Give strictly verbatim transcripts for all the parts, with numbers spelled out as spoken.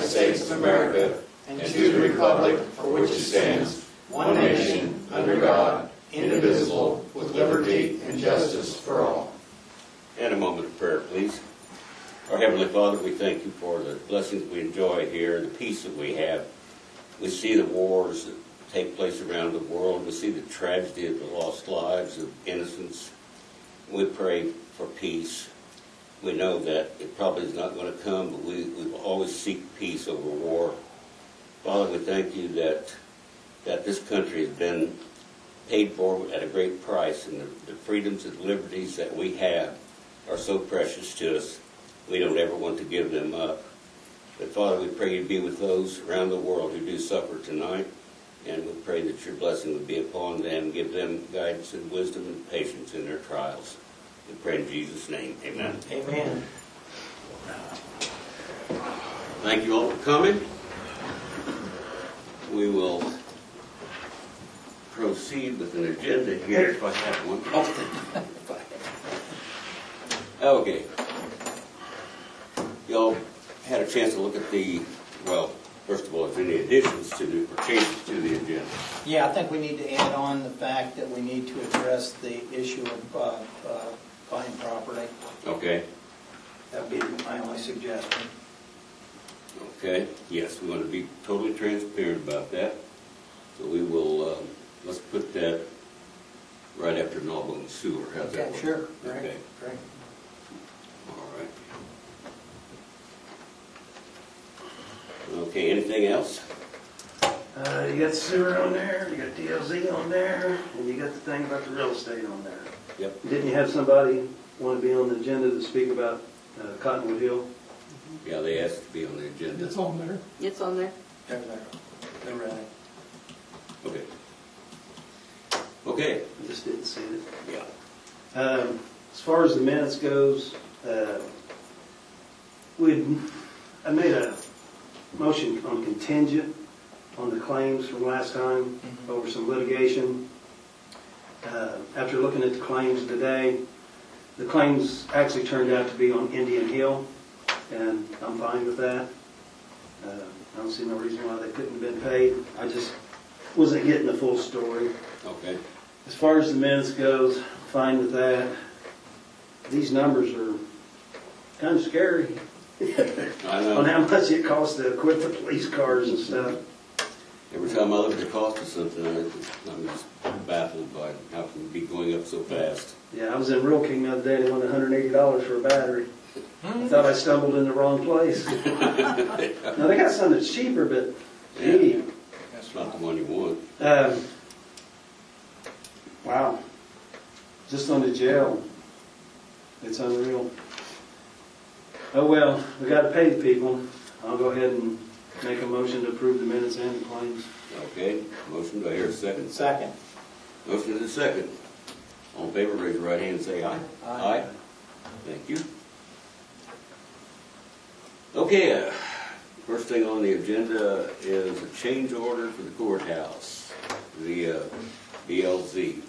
States of America and to the republic for which it stands, one nation, under God, indivisible, with liberty and justice for all. And a moment of prayer, please. Our Heavenly Father, we thank you for the blessings we enjoy here, the peace that we have. We see the wars that take place around the world. We see the tragedy of the lost lives of innocents. We pray for peace. We know that it probably is not going to come, but we, we will always seek peace over war. Father, we thank you that that this country has been paid for at a great price, and the, the freedoms and liberties that we have are so precious to us. We don't ever want to give them up. But Father, we pray you be with those around the world who do suffer tonight, and we pray that your blessing would be upon them, give them guidance and wisdom and patience in their trials. We pray in Jesus' name. Amen. Amen. Thank you all for coming. We will proceed with an agenda here if I have one. Okay. Y'all had a chance to look at the, well, first of all, is there any additions to the, or changes to the agenda? Yeah, I think we need to add on the fact that we need to address the issue of uh, uh, buying property. Okay. That would be my only suggestion. Okay. Yes, we want to be totally transparent about that. So we will, um, let's put that right after Nalbone Sewer. How's Okay, that work? sure. Great. Okay. Great. All right. Okay, anything else? Uh, you got sewer on there, you got D L Z on there, and you got the thing about the real estate on there. Yep. Didn't you have somebody want to be on the agenda to speak about uh, Cottonwood Hill? Yeah, they asked to be on the agenda. It's on there. It's on there. They're there. They're ready. Okay. Okay. I just didn't see it. Yeah. Um, as far as the minutes goes, uh, we I made a motion on contingent on the claims from last time mm-hmm. over some litigation. Uh, after looking at the claims today, the claims actually turned out to be on Indian Hill, and I'm fine with that. Uh, I don't see no reason why they couldn't have been paid. I just wasn't getting the full story. Okay. As far as the minutes goes, fine with that. These numbers are kind of scary I know. on how much it costs to equip the police cars and stuff. Every time I look at the cost of something, I just, I'm just baffled by how it can be going up so fast. Yeah, I was in Rural King the other day. They wanted one hundred eighty dollars for a battery. I thought I stumbled in the wrong place. Now, they got some that's cheaper, but gee. Yeah. That's not the one you want. Um, wow. Just on the jail. It's unreal. Oh, well, we got to pay the people. I'll go ahead and make a motion to approve the minutes and the claims. Okay. Motion, do I hear a second? Second. Motion is a second. All in favor, raise your right hand and say aye. Aye. Thank you. Okay, uh, first thing on the agenda is a change order for the courthouse, the uh, B L Z.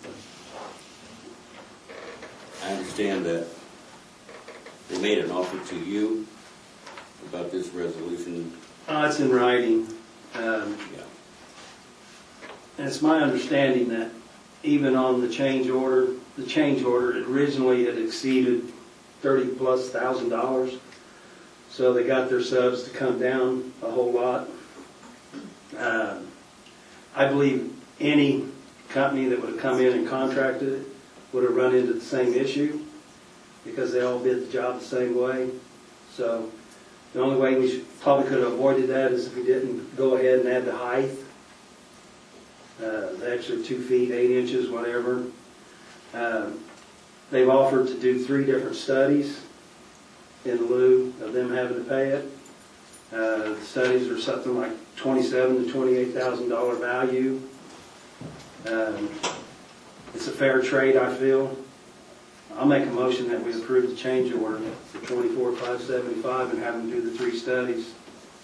I understand that they made an offer to you about this resolution. Uh, it's in writing. Um, Yeah. and it's my understanding that even on the change order, the change order originally had exceeded thirty plus thousand dollars. So they got their subs to come down a whole lot. Uh, I believe any company that would have come in and contracted it would have run into the same issue because they all bid the job the same way. So the only way we should, probably could have avoided that is if we didn't go ahead and add the height. Uh, the extra two feet, eight inches, whatever. Uh, they've offered to do three different studies in lieu of them having to pay it. Uh, the studies are something like twenty-seven to twenty-eight thousand dollar value. Um, it's a fair trade, I feel. I'll make a motion that we approve the change order for twenty-four five seventy-five and have them do the three studies.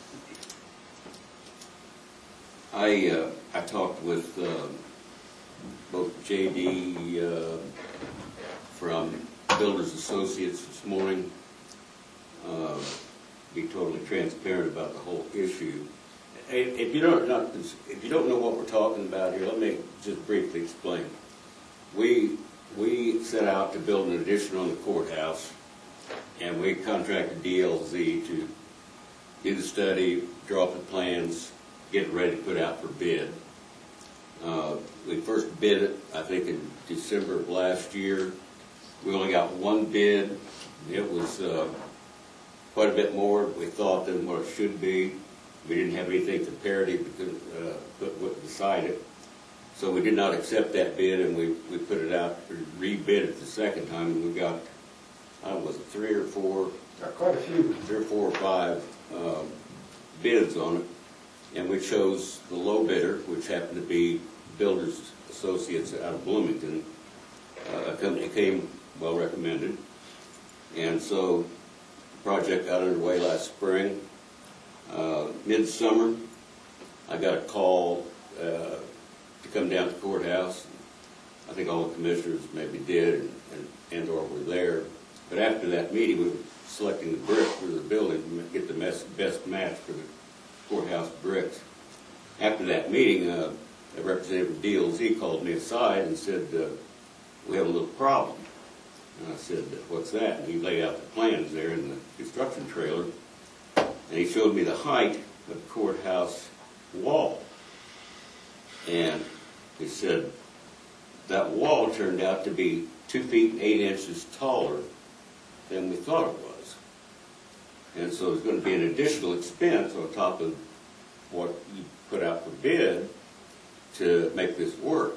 I uh, I talked with uh, both J D uh, from Builders Associates this morning. Uh, be totally transparent about the whole issue. If if you don't, not, if you don't know what we're talking about here, let me just briefly explain. We, we set out to build an addition on the courthouse, and we contracted D L Z to do the study, draw up the plans, get it ready to put out for bid. Uh, we first bid it, I think, in December of last year. We only got one bid. It was uh, quite a bit more, we thought, than what it should be. We didn't have anything comparative to uh, put what beside it. So we did not accept that bid, and we, we put it out, re-bid it the second time, and we got, I don't know, was it three or four? Got quite a few. Three or four or five uh, bids on it. And we chose the low bidder, which happened to be Builders Associates out of Bloomington. Uh, a company came well recommended. And so the project got underway last spring. Uh, Midsummer, I got a call uh, to come down to the courthouse. I think all the commissioners maybe did and, and, and or were there. But after that meeting, we were selecting the brick for the building to get the best, best match for the courthouse bricks. After that meeting, uh, a representative of D L Z called me aside and said, uh, we have a little problem. And I said, what's that? And he laid out the plans there in the construction trailer. And he showed me the height of the courthouse wall. And he said, that wall turned out to be two feet and eight inches taller than we thought it was. And so there's going to be an additional expense on top of what you put out for bid to make this work.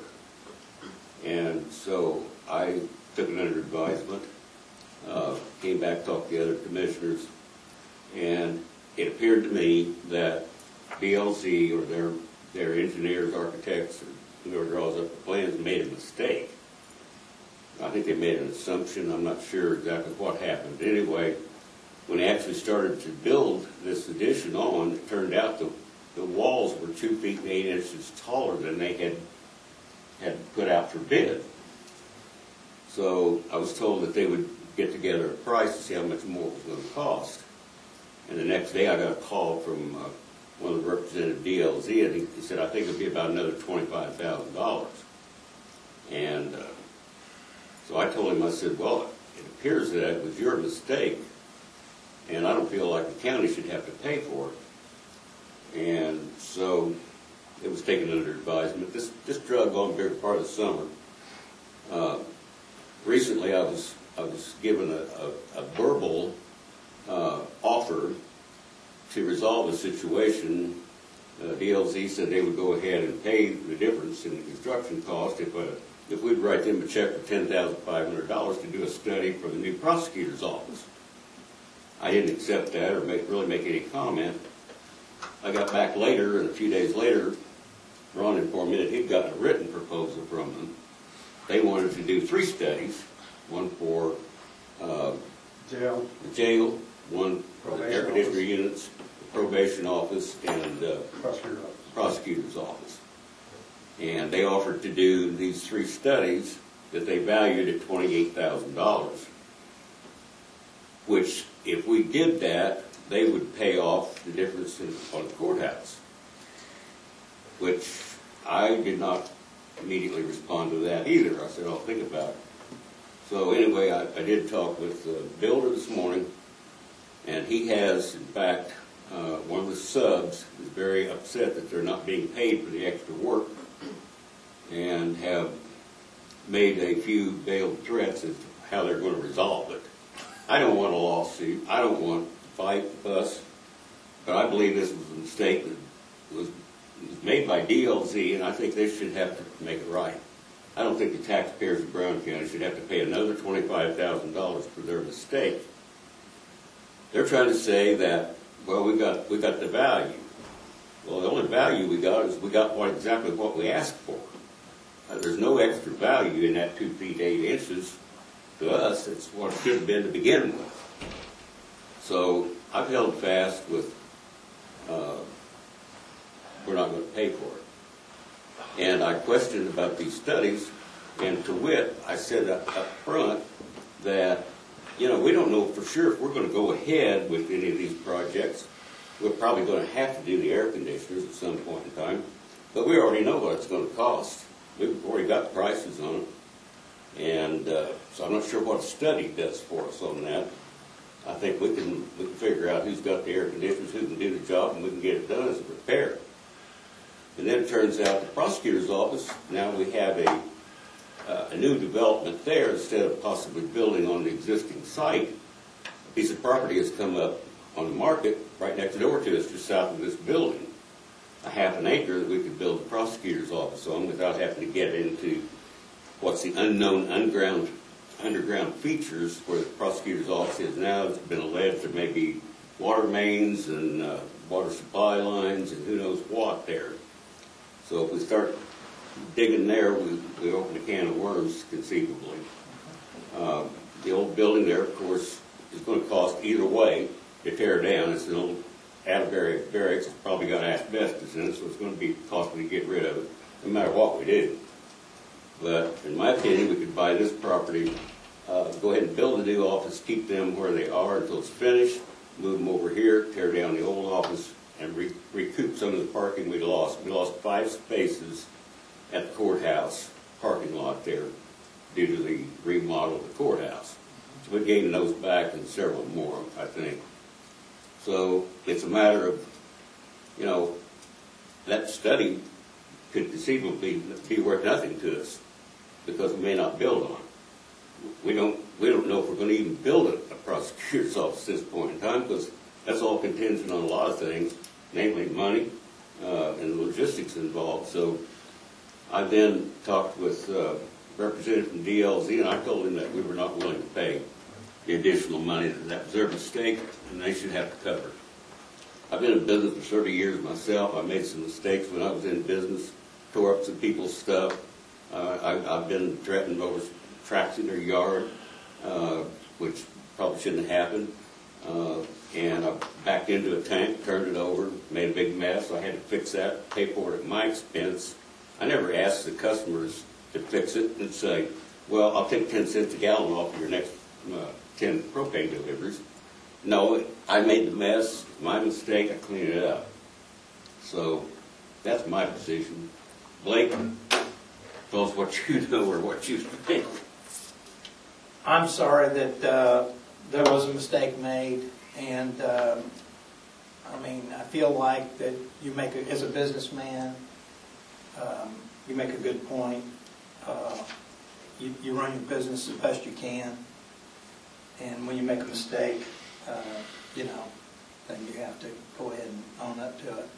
And so I took it under advisement, uh, came back, talked to the other commissioners, and it appeared to me that D L Z or their, their engineers, architects, or whoever draws up the plans made a mistake. I think they made an assumption. I'm not sure exactly what happened. Anyway, when they actually started to build this addition on, it turned out the, the walls were two feet and eight inches taller than they had, had put out for bid. So I was told that they would get together a price to see how much more it was going to cost. And the next day I got a call from uh, one of the representatives of D L Z, and he, he said, I think it would be about another twenty-five thousand dollars. And uh, so I told him, I said, well, it appears that it was your mistake, and I don't feel like the county should have to pay for it. And so it was taken under advisement. This, this drug on very part of the summer. Uh, recently I was, I was given a, a, a verbal uh, offer to resolve the situation. Uh, D L Z said they would go ahead and pay the difference in the construction cost if, uh, if we'd write them a check for ten thousand five hundred dollars to do a study for the new prosecutor's office. I didn't accept that or make, really make any comment. I got back later, and a few days later, Ron informed me that he'd gotten a written proposal from them. They wanted to do three studies, one for uh, Jail. the jail, one for the air Probation conditioner office. units, the probation office, and uh, Prosecutor's office. prosecutor's office. And they offered to do these three studies that they valued at twenty-eight thousand dollars, which, if we did that, they would pay off the difference in, on the courthouse, which I did not immediately respond to that either. I said, I'll think about it. So anyway, I, I did talk with the builder this morning, and he has, in fact, uh, one of the subs is very upset that they're not being paid for the extra work, and have made a few veiled threats as to how they're going to resolve it. I don't want a lawsuit. I don't want to fight, fuss, but I believe this was a mistake that was, was made by D L Z, and I think they should have to make it right. I don't think the taxpayers of Brown County should have to pay another twenty-five thousand dollars for their mistake. They're trying to say that, well, we got we got the value. Well, the only value we got is we got what exactly what we asked for. Uh, there's no extra value in that two feet eight inches to us. It's what it should have been to begin with. So I've held fast with uh, we're not going to pay for it. And I questioned about these studies, and to wit, I said up, up front that you know, we don't know for sure if we're going to go ahead with any of these projects. We're probably going to have to do the air conditioners at some point in time, but we already know what it's going to cost. We've already got prices on it, and uh, so I'm not sure what a study does for us on that. I think we can we can figure out who's got the air conditioners, who can do the job, and we can get it done as a repair. And then it turns out the prosecutor's office, now we have a, uh, a new development there. Instead of possibly building on the existing site, a piece of property has come up on the market right next door to us, just south of this building. A half an acre that we could build the prosecutor's office on without having to get into what's the unknown underground, underground features where the prosecutor's office is now. It's been alleged there may be water mains and uh, water supply lines and who knows what there. So if we start digging there, we, we open a can of worms, conceivably. Uh, the old building there, of course, is going to cost either way to tear down. It's an old Atterbury barracks. It's probably got asbestos in it, so it's going to be costly to get rid of it, no matter what we do. But in my opinion, we could buy this property, uh, go ahead and build a new office, keep them where they are until it's finished, move them over here, tear down the old office, and re recoup some of the parking we lost. We lost five spaces at the courthouse parking lot there due to the remodel of the courthouse. So we gained those back and several more, I think. So it's a matter of, you know, that study could conceivably be worth nothing to us because we may not build on it. We don't, we don't know if we're going to even build a, a prosecutor's office at this point in time because that's all contingent on a lot of things, namely money uh, and the logistics involved. So I then talked with uh, a representative from D L Z, and I told him that we were not willing to pay the additional money. That was their mistake, and they should have to cover it. I've been in business for thirty years myself. I made some mistakes when I was in business, tore up some people's stuff. Uh, I, I've been threatened over tracks in their yard, uh, which probably shouldn't have happened. Uh, and I backed into a tank, turned it over, made a big mess. So I had to fix that, pay for it at my expense. I never asked the customers to fix it and say, well, I'll take ten cents a gallon off your next uh, ten propane deliveries. No, I made the mess, my mistake, I cleaned it up. So that's my position. Blake, tell us what you know or what you think. I'm sorry that uh, there was a mistake made, and um, I mean, I feel like that you make, a, as a businessman, um, you make a good point. Uh, you, you run your business as best you can, and when you make a mistake, uh, you know, then you have to go ahead and own up to it.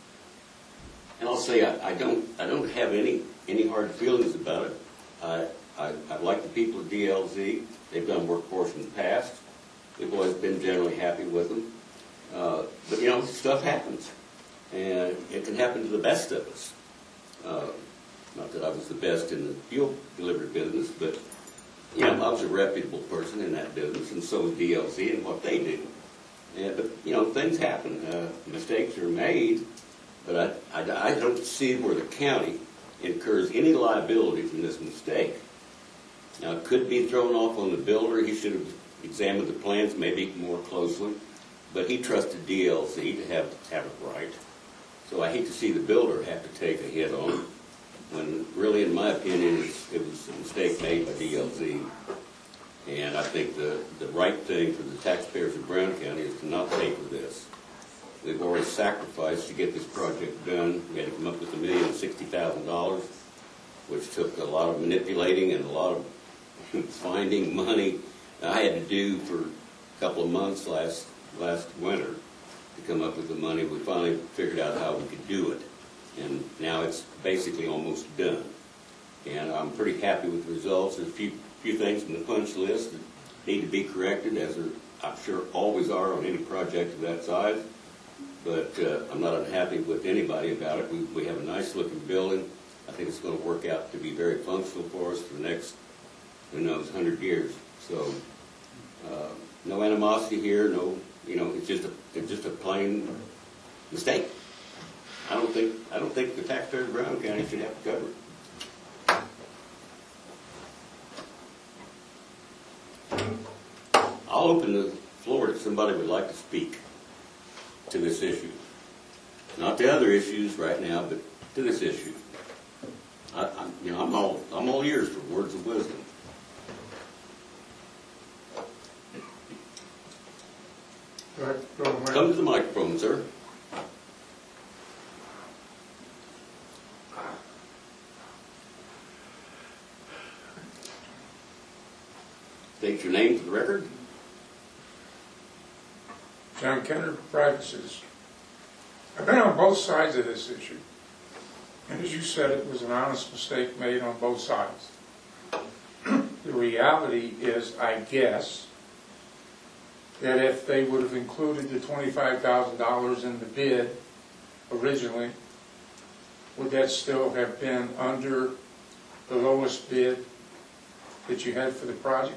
And I'll say I, I don't I don't have any any hard feelings about it. I, I I like the people at D L Z. They've done work for us in the past. We've always been generally happy with them. Uh, but you know, stuff happens, and it can happen to the best of us. Uh, not that I was the best in the fuel delivery business, but you know, I was a reputable person in that business, and so was D L Z and what they do. And, but you know, things happen. Uh, mistakes are made. But I, I, I don't see where the county incurs any liability from this mistake. Now, it could be thrown off on the builder. He should have examined the plans maybe more closely. But he trusted D L Z to have, have it right. So I hate to see the builder have to take a hit on it, when really, in my opinion, it was a mistake made by D L Z. And I think the, the right thing for the taxpayers of Brown County is to not pay for this. We've already sacrificed to get this project done. We had to come up with a million and sixty thousand dollars, which took a lot of manipulating and a lot of finding money. I had to do for a couple of months last last winter to come up with the money. We finally figured out how we could do it, and now it's basically almost done. And I'm pretty happy with the results. There's a few few things in the punch list that need to be corrected, as there I'm sure always are on any project of that size. But uh, I'm not unhappy with anybody about it. We, we have a nice looking building. I think it's going to work out to be very functional for us for the next, who knows, hundred years. So uh, no animosity here. No, you know, it's just a it's just a plain mistake. I don't think I don't think the taxpayers of Brown County should have to cover it. I'll open the floor if somebody would like to speak to this issue. Not the other issues right now, but to this issue. I, I'm, you know, I'm all, I'm all ears for words of wisdom. Go ahead, go ahead. Come to the microphone, sir. State your name for the record. John Kenner, private citizen. I've been on both sides of this issue. And as you said, it was an honest mistake made on both sides. The reality is, I guess, that if they would have included the twenty-five thousand dollars in the bid originally, would that still have been under the lowest bid that you had for the project?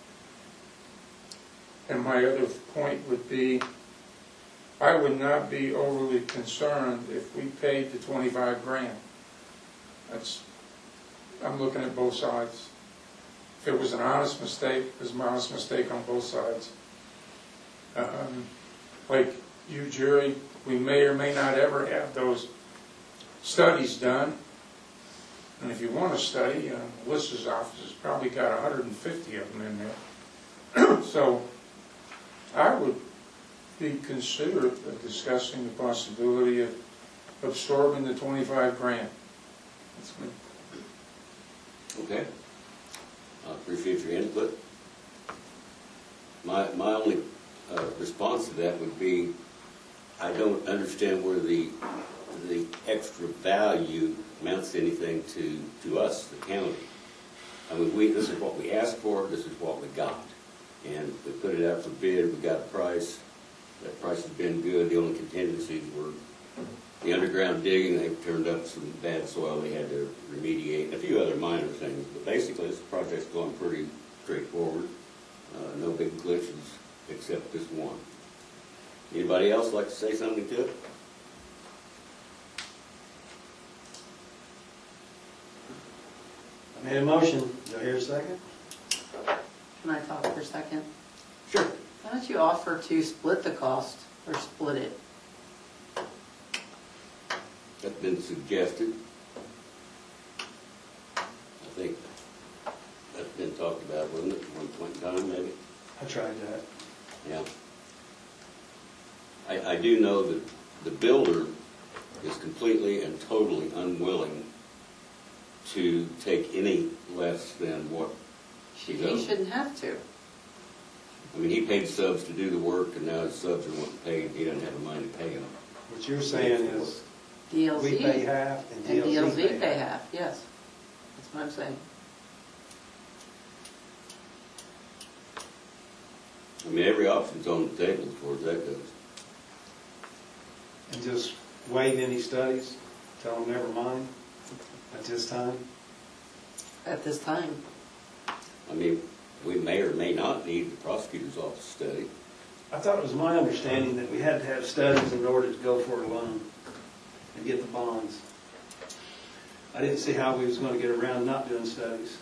And my other point would be, I would not be overly concerned if we paid the twenty-five grand. That's, I'm looking at both sides. If it was an honest mistake, it was an honest mistake on both sides. Um, like you, Jerry, we may or may not ever have those studies done. And if you want to study, uh, Melissa's office has probably got one hundred fifty of them in there. So I would be considerate of discussing the possibility of absorbing the twenty-five grand. That's me. Okay. I appreciate your input. My, my only uh, response to that would be, I don't understand where the, the extra value amounts to anything to, to us, the county. I mean, we, this is what we asked for, this is what we got. And we put it out for bid, we got a price. That price has been good. The only contingencies were the underground digging. They turned up some bad soil they had to remediate, and a few other minor things. But basically, this project's going pretty straightforward. Uh, no big glitches except this one. Anybody else like to say something to it? I made a motion. Do I hear a second? Can I talk for a second? Sure. Why don't you offer to split the cost or split it? That's been suggested. I think that's been talked about, wasn't it, at one point in time, maybe? I tried that. Yeah. I, I do know that the builder is completely and totally unwilling to take any less than what He he does. shouldn't have to. I mean, he paid subs to do the work, and now his subs are wanting paid. He doesn't have the money to pay them. What you're saying is D L Z. we pay half and And D L Z pay pay half. half, yes. That's what I'm saying. I mean, every option's on the table as far as that goes. And just waive any studies, tell them never mind at this time. At this time. I mean, we may or may not need the prosecutor's office study. I thought it was my understanding that we had to have studies in order to go for a loan and get the bonds. I didn't see how we was going to get around not doing studies.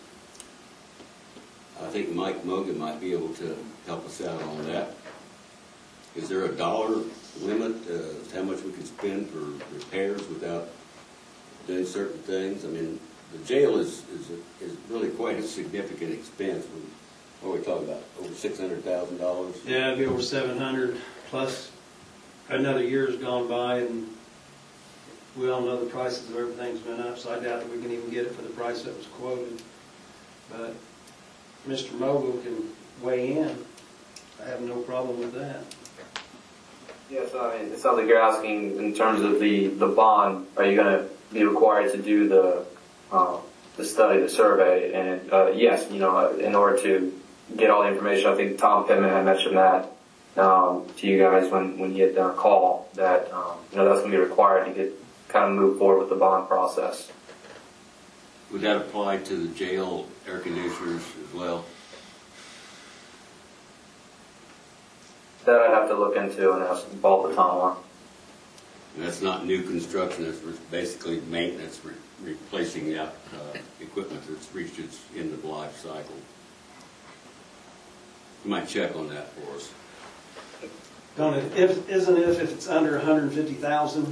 I think Mike Mogan might be able to help us out on that. Is there a dollar limit, uh, how much we can spend for repairs without doing certain things? I mean, the jail is, is, a, is really quite a significant expense. What are we talking about, over six hundred thousand dollars? Yeah, it'd be over seven hundred plus another year's gone by, and we all know the prices of everything's been up, so I doubt that we can even get it for the price that was quoted. But Mister Mogul can weigh in. I have no problem with that. Yes, I mean, it sounds like you're asking in terms of the, the bond, are you going to be required to do the uh, the study, the survey? And uh, yes, you know, in order to get all the information, I think Tom Pittman had mentioned that um, to you guys when, when he had done a call, that um, you know, that's going to be required to get kind of move forward with the bond process. Would that apply to the jail air conditioners as well? That I'd have to look into and ask Paul the Tom on. And that's not new construction, it's basically maintenance, re replacing the uh, equipment that's reached its end of life cycle. You might check on that for us. Don't it, if, isn't it if it's under a hundred and fifty thousand?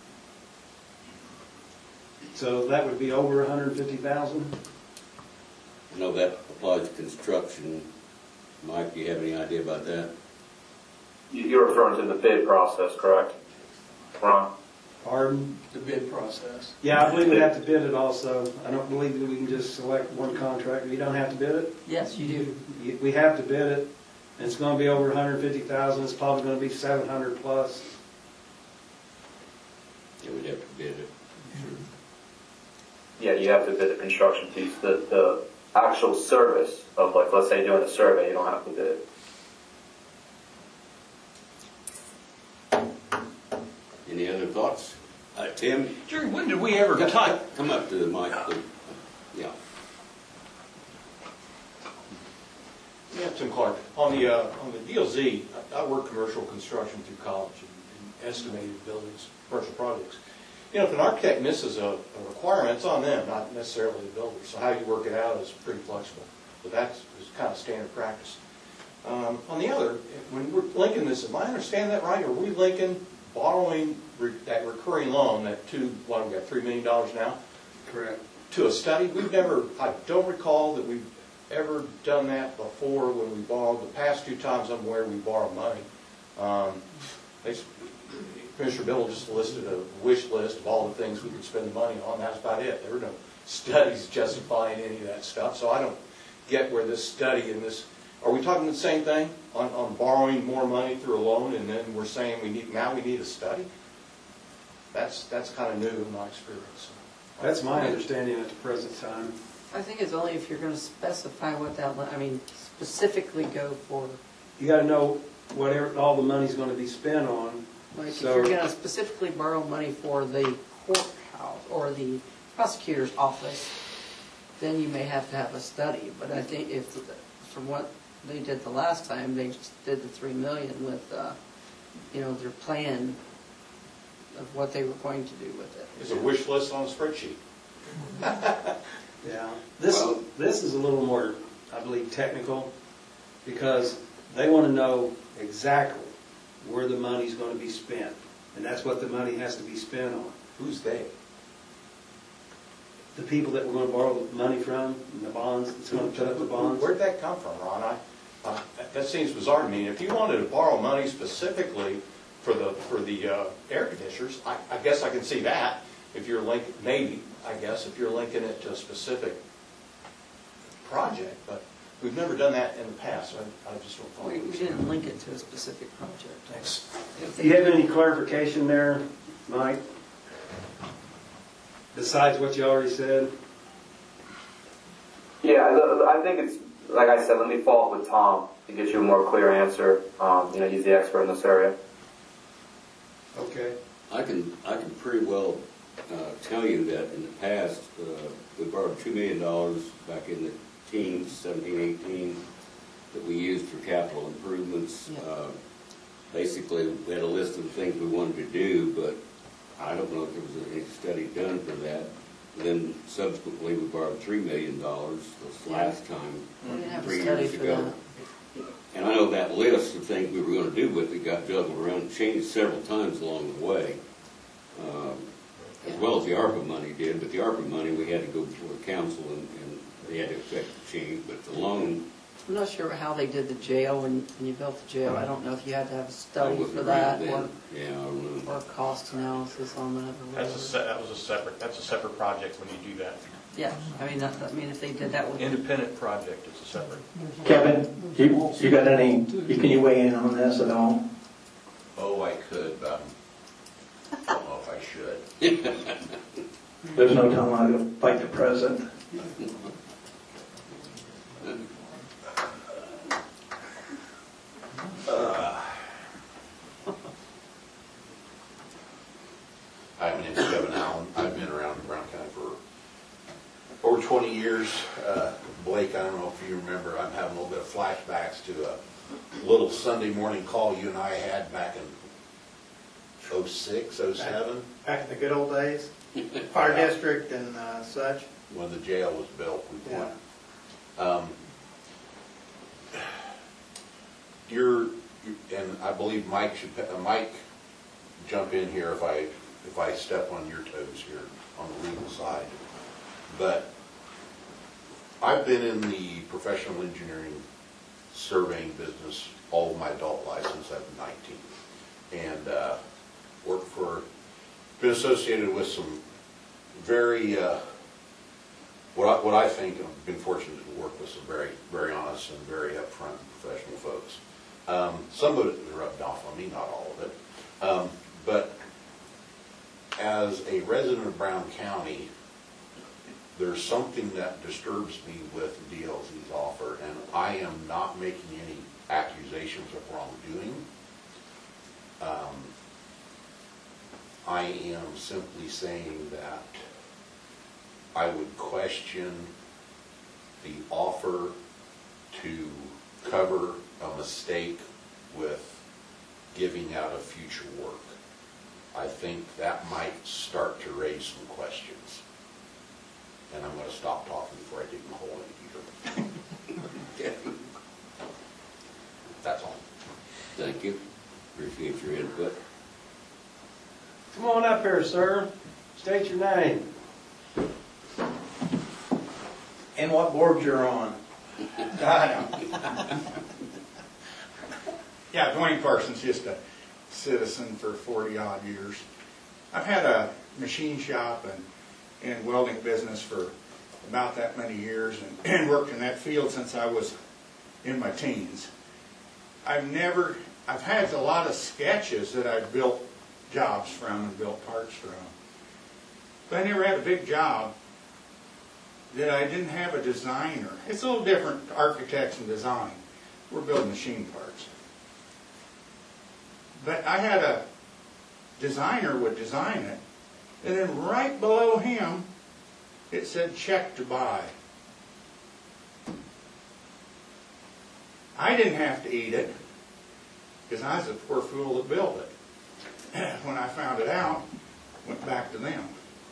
So that would be over a hundred and fifty thousand? I know that applies to construction. Mike, do you have any idea about that? You- You're referring to the bid process, correct? Ron? Pardon? The bid process. Yeah, I believe we'd have to bid it also. I don't believe that we can just select one contractor. You don't have to bid it? Yes, you do. You- We have to bid it, and it's gonna be over a hundred and fifty thousand. It's probably gonna be seven hundred plus. Yeah, we'd have to bid it. Yeah, you have to bid the construction piece. The, the actual service of, like, let's say doing a survey, you don't have to bid it. Any other thoughts? Uh, Tim? Jerry, when did we ever talk? Come up to the mic, please. Yeah. Yeah, Tim Clark. On the, uh, on the D L Z, I I worked commercial construction through college and, and estimated buildings, commercial projects. You know, if an architect misses a, a requirement, it's on them, not necessarily the builder. So how you work it out is pretty flexible. But that's is kind of standard practice. Um, on the other, when we're linking this, am I understand that right? Are we linking borrowing re that recurring loan, that two, what, we got three million dollars now, Correct. to a study? We've never, I don't recall that we've ever done that before when we borrowed. The past two times I'm aware we borrowed money. Um, they, Commissioner Bill just listed a wish list of all the things we could spend the money on. That's about it. There were no studies justifying any of that stuff. So I don't get where this study and this, are we talking the same thing on, on borrowing more money through a loan, and then we're saying we need, now we need a study? That's, that's kind of new in my experience. That's my understanding at the present time. I think it's only if you're going to specify what that, I mean, specifically go for. You gotta know whatever, all the money's gonna be spent on. Like, if So- you're going to specifically borrow money for the courthouse or the prosecutor's office, then you may have to have a study. But I think if, from what they did the last time, they just did the three million with, uh, you know, their plan of what they were going to do with it. It's a wish list on a spreadsheet. Yeah. This, Well- this is a little more, I believe, technical, because they wanna know exactly where the money's gonna be spent. And that's what the money has to be spent on. Who's they? The people that we're gonna borrow the money from, and the bonds, that's gonna put up the bonds. Where'd that come from, Ron? I, I, that seems bizarre to me. If you wanted to borrow money specifically for the, for the uh, air conditioners, I, I guess I can see that. If you're linking, maybe, I guess, if you're linking it to a specific project, but we've never done that in the past, so I, I just don't follow. We we didn't link it to a specific project. Thanks. Do you have any clarification there, Mike? Besides what you already said? Yeah, I I think it's, like I said, let me follow up with Tom to get you a more clear answer. Um, you know, he's the expert in this area. Okay. I can, I can pretty well uh, tell you that in the past, uh, we borrowed two million dollars back in the teens, seventeen, eighteen, that we used for capital improvements. Yeah. Uh, Basically, we had a list of things we wanted to do, but I don't know if there was any study done for that. Then subsequently, we borrowed three million dollars this Yeah. last time, We didn't have a three study years for ago. that. And I know that list of things we were going to do with it got juggled around and changed several times along the way, um, as well as the ARPA money did. But the ARPA money, we had to go before the council, and, and they had to affect the change. But the loan, I'm not sure how they did the jail when, when you built the jail. I don't know if you had to have a I study wasn't for around that then. or, Yeah, I don't know. or cost analysis on that or That's a, whatever. se- that was a separate, that's a separate project when you do that. Yeah, I mean, that, I mean, if they did that with. Independent project, it's a separate. Kevin, you, you got any, you- can you weigh in on this at all? Oh, I could, but I don't know if I should. There's no telling how to fight the president. Hi, my name's Kevin Allen. I've been around Brown County for over twenty years. Uh, Blake, I don't know if you remember, I'm having a little bit of flashbacks to a little Sunday morning call you and I had back in oh six, oh seven, Back in the good old days, fire district and uh, such. when the jail was built. We Yeah. went. Um, you're, and I believe Mike should, uh, Mike jump in here if I, if I step on your toes here on the legal side. But I've been in the professional engineering surveying business all of my adult life since I was nineteen. And uh, worked for, been associated with some very, uh, what I, what I think, I've been fortunate to work with some very, very honest and very upfront professional folks. Um, some of it rubbed off on me, not all of it. Um, but as a resident of Brown County, there's something that disturbs me with D L Z's offer, and I am not making any accusations of wrongdoing. Um, I am simply saying that I would question the offer to cover a mistake with giving out of future work. I think that might start to raise some questions. And I'm going to stop talking before I dig my hole in it either. That's all. Thank you. Appreciate your input. Come on up here, sir. State your name. And what board you're on. I know. Yeah, Dwayne Parsons, just a citizen for forty odd years. I've had a machine shop and, and welding business for about that many years, and, and worked in that field since I was in my teens. I've never, I've had a lot of sketches that I've built jobs from and built parts from. But I never had a big job that I didn't have a designer. It's a little different, architects and design. We're building machine parts. But I had a designer would design it, and then right below him, it said check to buy. I didn't have to eat it, because I was the poor fool that built it. When I found it out, went back to them.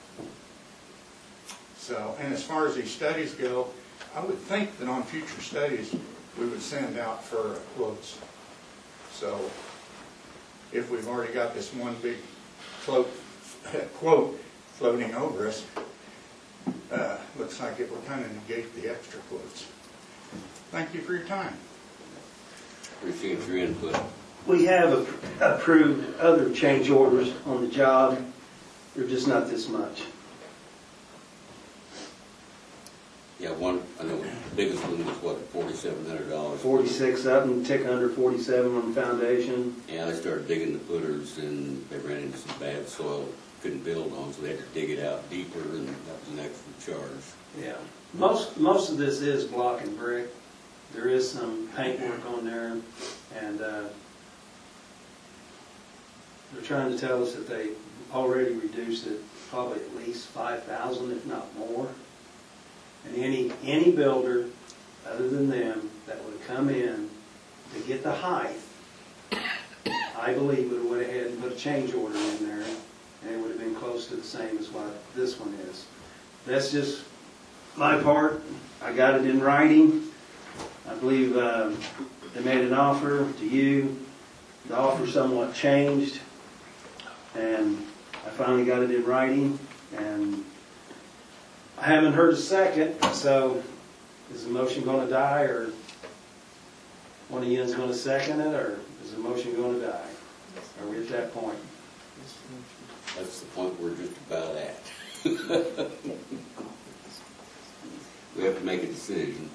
So, and as far as these studies go, I would think that on future studies, we would send out for quotes. So, if we've already got this one big float, quote floating over us, uh, looks like it will kind of negate the extra quotes. Thank you for your time. Appreciate your input. We have a- approved other change orders on the job. They're just not this much. Yeah, one, I know the biggest one was what, forty-seven hundred dollars? forty-six up and tick under forty-seven on the foundation. Yeah, they started digging the footers and they ran into some bad soil, couldn't build on, so they had to dig it out deeper, and that was an extra charge. Yeah. Most, most of this is block and brick. There is some paint work on there, and uh, they're trying to tell us that they already reduced it probably at least five thousand, if not more. And any, any builder other than them that would have come in to get the height, I believe would have went ahead and put a change order in there, and it would have been close to the same as what this one is. That's just my part. I got it in writing. I believe uh, they made an offer to you. The offer somewhat changed, and I finally got it in writing, and I haven't heard a second, so is the motion going to die, or one of you is going to second it, or is the motion going to die? Are we at that point? That's the point we're just about at. We have to make a decision.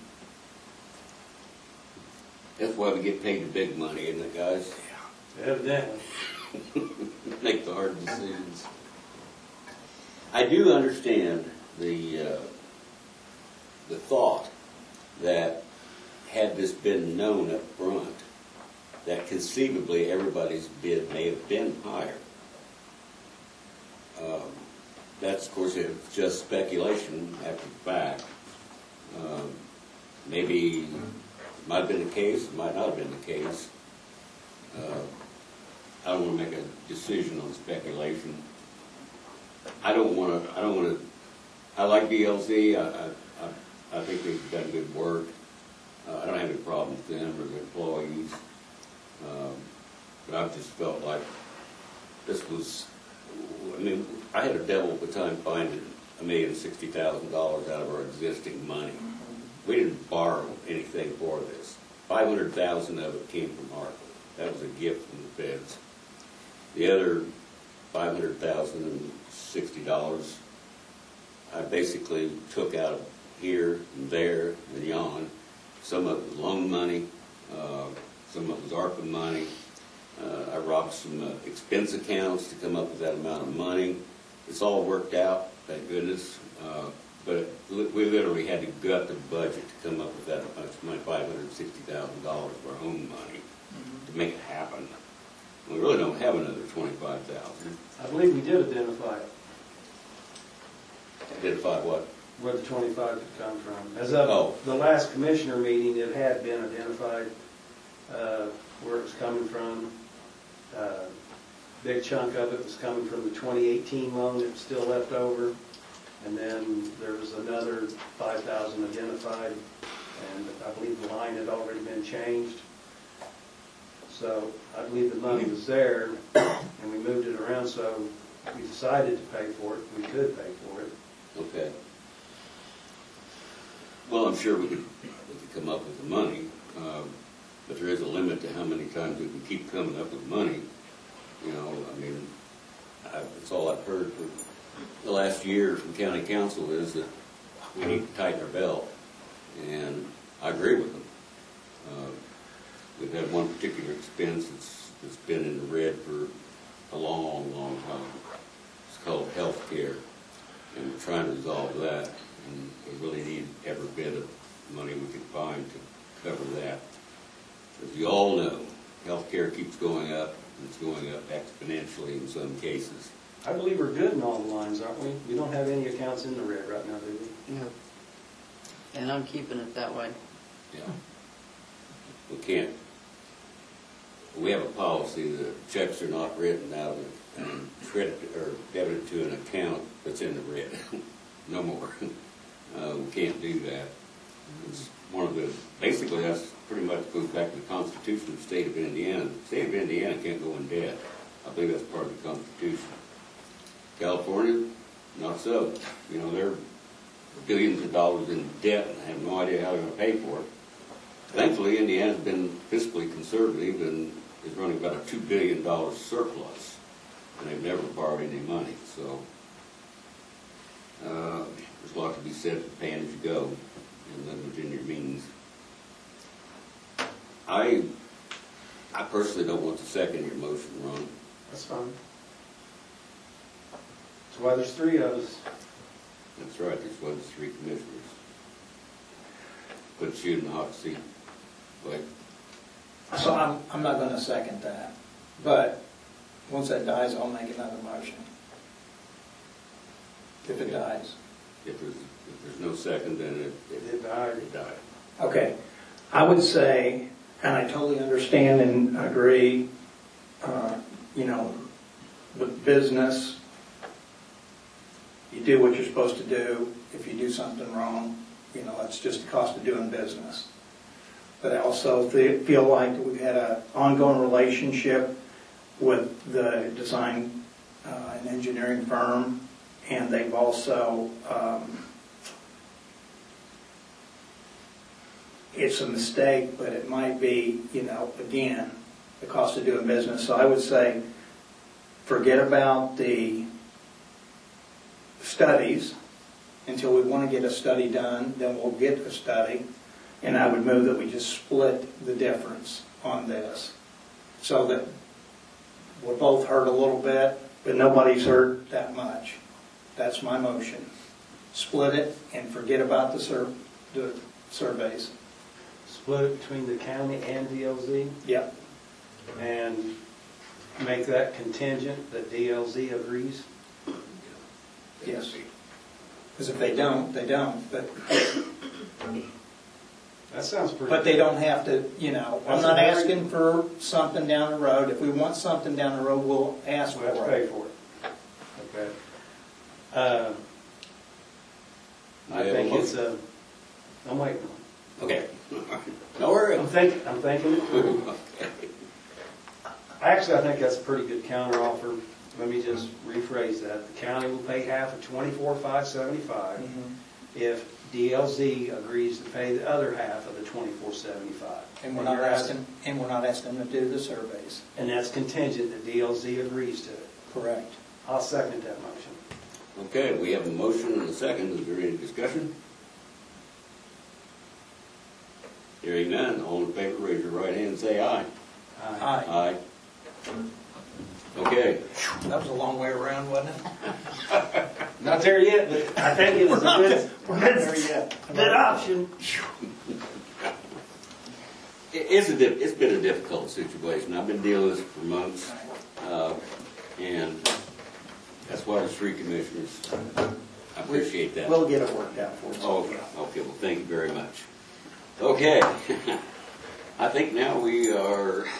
That's why we get paid the big money, isn't it, guys? Evidently. Make the hard decisions. I do understand the uh, the thought that had this been known up front, that conceivably everybody's bid may have been higher. Um, that's, of course, it's just speculation after the fact. Um, maybe it might have been the case, it might not have been the case. Uh, I don't want to make a decision on speculation. I don't want to. I don't want to. I like D L Z. I, I, I, I think they've done good work. Uh, I don't have any problem with them or their employees. Um, But I've just felt like this was, I mean, I had a devil of a time finding a million sixty thousand dollars out of our existing money. We didn't borrow anything for this. Five hundred thousand of it came from ARPA. That was a gift from the feds. The other five hundred thousand and sixty dollars, I basically took out of here and there and yon. Some of it was loan money, uh, some of it was ARPA money. Uh, I robbed some uh, expense accounts to come up with that amount of money. It's all worked out, thank goodness. Uh, but li- we literally had to gut the budget to come up with that much money, five hundred sixty thousand dollars of our own money, to make it happen. We really don't have another twenty-five thousand. I believe we did identify it, Identify what? where the twenty-five could come from. As of Oh. the last commissioner meeting, it had been identified uh, where it was coming from. Uh, Big chunk of it was coming from the twenty eighteen loan that was still left over. And then there was another five thousand identified, and I believe the line had already been changed. So I believe the money was there, and we moved it around, so we decided to pay for it. We could pay for it. Okay. Well, I'm sure we could, we could come up with the money, um, but there is a limit to how many times we can keep coming up with money. You know, I mean, I, that's all I've heard for the last year from county council is that we need to tighten our belt, and I agree with them. Uh, we've had one particular expense that's, that's been in the red for a long, long time. It's called health care, and we're trying to resolve that, and we really need every bit of money we can find to cover that. As you all know, health care keeps going up, and it's going up exponentially in some cases. I believe we're good in all the lines, aren't we? We don't have any accounts in the red right now, do we? Yeah. And I'm keeping it that way. Yeah. We can't, we have a policy that checks are not written out and credited or debited to an account that's in the red. No more. Uh, we can't do that. It's one of the, basically that's pretty much goes back to the Constitution of the state of Indiana. The state of Indiana can't go in debt. I believe that's part of the Constitution. California, not so. You know, they're billions of dollars in debt and have no idea how they're going to pay for it. Thankfully, Indiana's been fiscally conservative and is running about a two billion dollars surplus, and they've never borrowed any money. So uh, there's a lot to be said for paying as you go and living within your means. I, I personally don't want to second your motion, Ron. That's fine. That's why there's three of us. That's right, there's one of the three commissioners. Put you in the hot seat. Like, So I'm, I'm not gonna second that, but once that dies, I'll make another motion. If it dies. if there's, if there's no second, then it, it, It died. it died. Okay, I would say, and I totally understand and agree, uh, you know, with business, you do what you're supposed to do. If you do something wrong, you know, it's just the cost of doing business. But I also fe- feel like we've had an ongoing relationship with the design uh, and engineering firm, and they've also, um, it's a mistake, but it might be, you know, again, the cost of doing business. So I would say, forget about the studies until we want to get a study done, then we'll get a study. And I would move that we just split the difference on this so that we're both hurt a little bit, but nobody's hurt that much. That's my motion. Split it and forget about the, sur- the surveys. Split it between the county and D L Z Yep. and make that contingent that D L Z agrees. Yes. Because if they don't, they don't. But That sounds pretty. but they don't have to, you know, I'm not asking for something down the road. If we want something down the road, we'll ask We'll have to for pay it. for it. Okay. Uh, I You have a think it's motion? a, I'm waiting. Okay. No worry. I'm thinking, I'm thinking it through. Okay. Actually, I think that's a pretty good counteroffer. Let me just rephrase that. The county will pay half of twenty-four five seventy-five if D L Z agrees to pay the other half of the twenty-four seventy-five. And we're not asking, and we're not asking them to do the surveys. And that's contingent that D L Z agrees to it. Correct. I'll second that motion. Okay, we have a motion and a second. Is there any discussion? Hearing none, all in favor, raise your right hand and say aye. Aye. Aye. Okay. That was a long way around, wasn't it? Not there yet, but I think it was a good, We're not there yet. good option. It- It's a, di- it's been a difficult situation. I've been dealing with this for months. Uh, and that's why there's three commissioners. I appreciate that. We'll get it worked out for you. Oh, okay, well, thank you very much. Okay, I think now we are uh,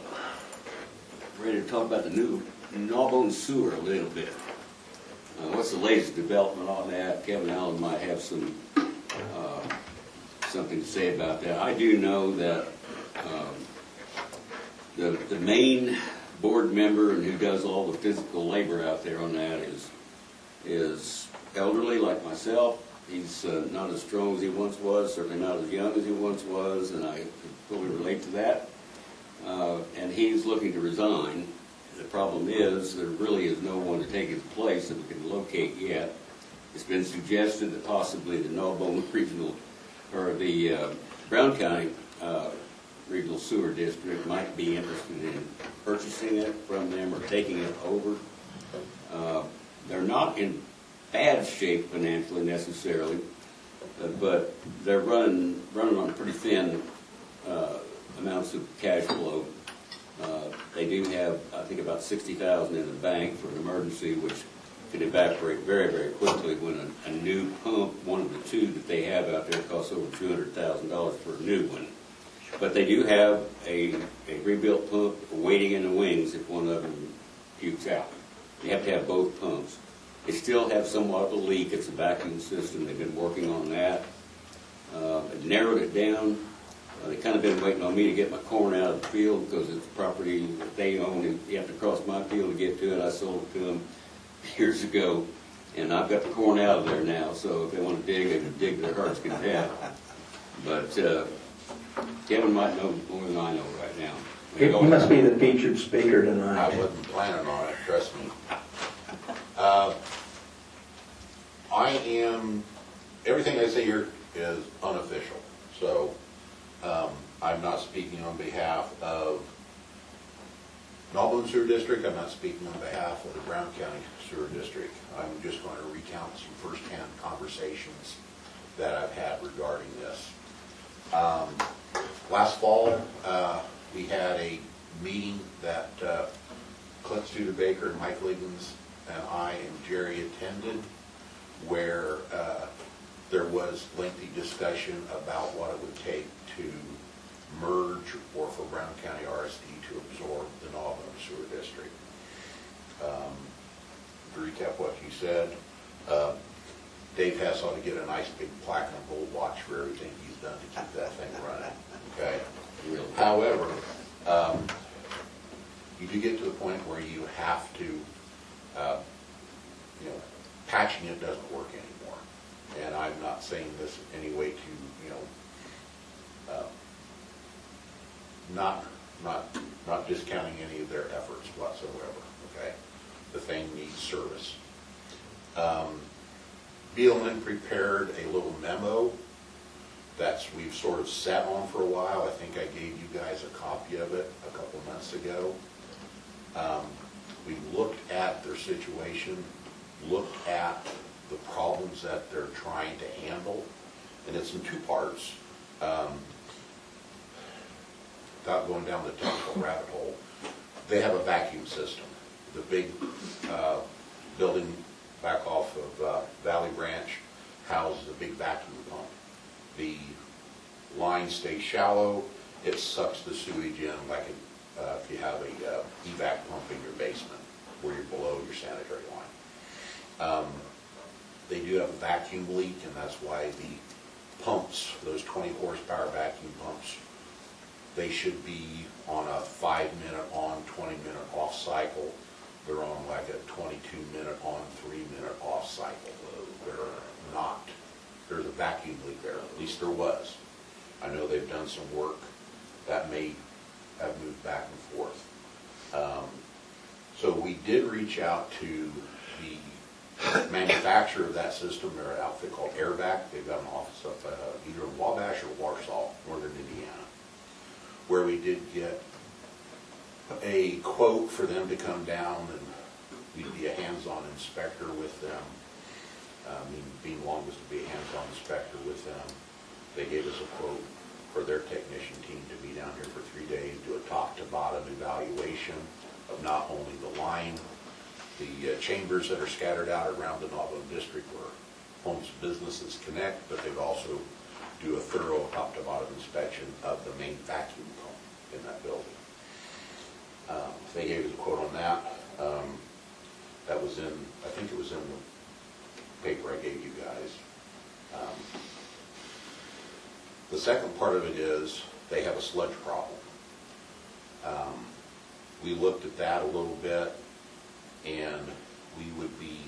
ready to talk about the new Gnawbone Sewer a little bit. Uh, what's the latest development on that? Kevin Allen might have some, uh, something to say about that. I do know that um, the, the main board member and who does all the physical labor out there on that is, is elderly like myself. He's uh, not as strong as he once was, certainly not as young as he once was, and I fully relate to that. Uh, and he's looking to resign. The problem is, there really is no one to take his place that we can locate yet. It's been suggested that possibly the Gnawbone Regional, or the uh, Brown County uh, Regional Sewer District might be interested in purchasing it from them or taking it over. Uh, they're not in bad shape financially necessarily, uh, but they're running running on pretty thin uh, amounts of cash flow. Uh, they do have, I think, about sixty thousand in the bank for an emergency, which could evaporate very, very quickly when a, a new pump, one of the two that they have out there, costs over two hundred thousand dollars for a new one. But they do have a, a rebuilt pump waiting in the wings if one of them pukes out. You have to have both pumps. They still have somewhat of a leak. It's a vacuum system. They've been working on that. Uh, it narrowed it down. Uh, they've kind of been waiting on me to get my corn out of the field because it's property that they own and you have to cross my field to get to it. I sold it to them years ago, and I've got the corn out of there now, so if they want to dig, they can dig their heart's content. But uh, Kevin might know more than I know right now. You must be the featured speaker I tonight. wasn't planning on it, trust me. Uh, I am, everything I say here is unofficial, so um, I'm not speaking on behalf of Gnawbone Sewer District, I'm not speaking on behalf of the Brown County Sewer District. I'm just going to recount some firsthand conversations that I've had regarding this. Um, last fall, uh, we had a meeting that uh, Clint Studebaker and Mike Liggins and I and Jerry attended, where uh, there was lengthy discussion about what it would take to merge or for Brown County R S D to absorb the Gnawbone Sewer District. Um, to recap what you said, uh, Dave Hess ought to get a nice big plaque and a gold watch for everything he's done to keep that thing running, okay? However, um, you do get to the point where you have to, uh, you know, patching it doesn't work anymore. And I'm not saying this in any way to, you know, uh, not, not, not discounting any of their efforts whatsoever, okay? The thing needs service. Um, Beelman prepared a little memo that's we've sort of sat on for a while. I think I gave you guys a copy of it a couple months ago. Um, we looked at their situation, looked at the problems that they're trying to handle, and it's in two parts. Um, without going down the technical rabbit hole, they have a vacuum system. The big uh, building back off of uh, Valley Branch houses a big vacuum pump. The line stays shallow, it sucks the sewage in like a, uh, if you have a uh, evac pump in your basement where you're below your sanitary line. Um, they do have a vacuum leak, and that's why the pumps, those twenty horsepower vacuum pumps, they should be on a five-minute on, twenty-minute off cycle. They're on like a twenty-two minute on, three minute off cycle. They're not, there's a vacuum leak there, at least there was. I know they've done some work that may have moved back and forth. Um, so we did reach out to the manufacturer of that system. They're an outfit called Airvac. They've got an office up uh, either in Wabash or Warsaw, northern Indiana, where we did get a quote for them to come down, and we'd be a hands-on inspector with them. I mean, being long was to be a hands-on inspector with them. They gave us a quote for their technician team to be down here for three days, do a top-to-bottom evaluation of not only the line, the uh, chambers that are scattered out around the Nauvoo district where homes and businesses connect, but they'd also do a thorough top-to-bottom inspection of the main vacuum cone in that building. Um, they gave us a quote on that. Um, that was in, I think it was in the paper I gave you guys. Um, the second part of it is they have a sludge problem. Um, we looked at that a little bit, and we would be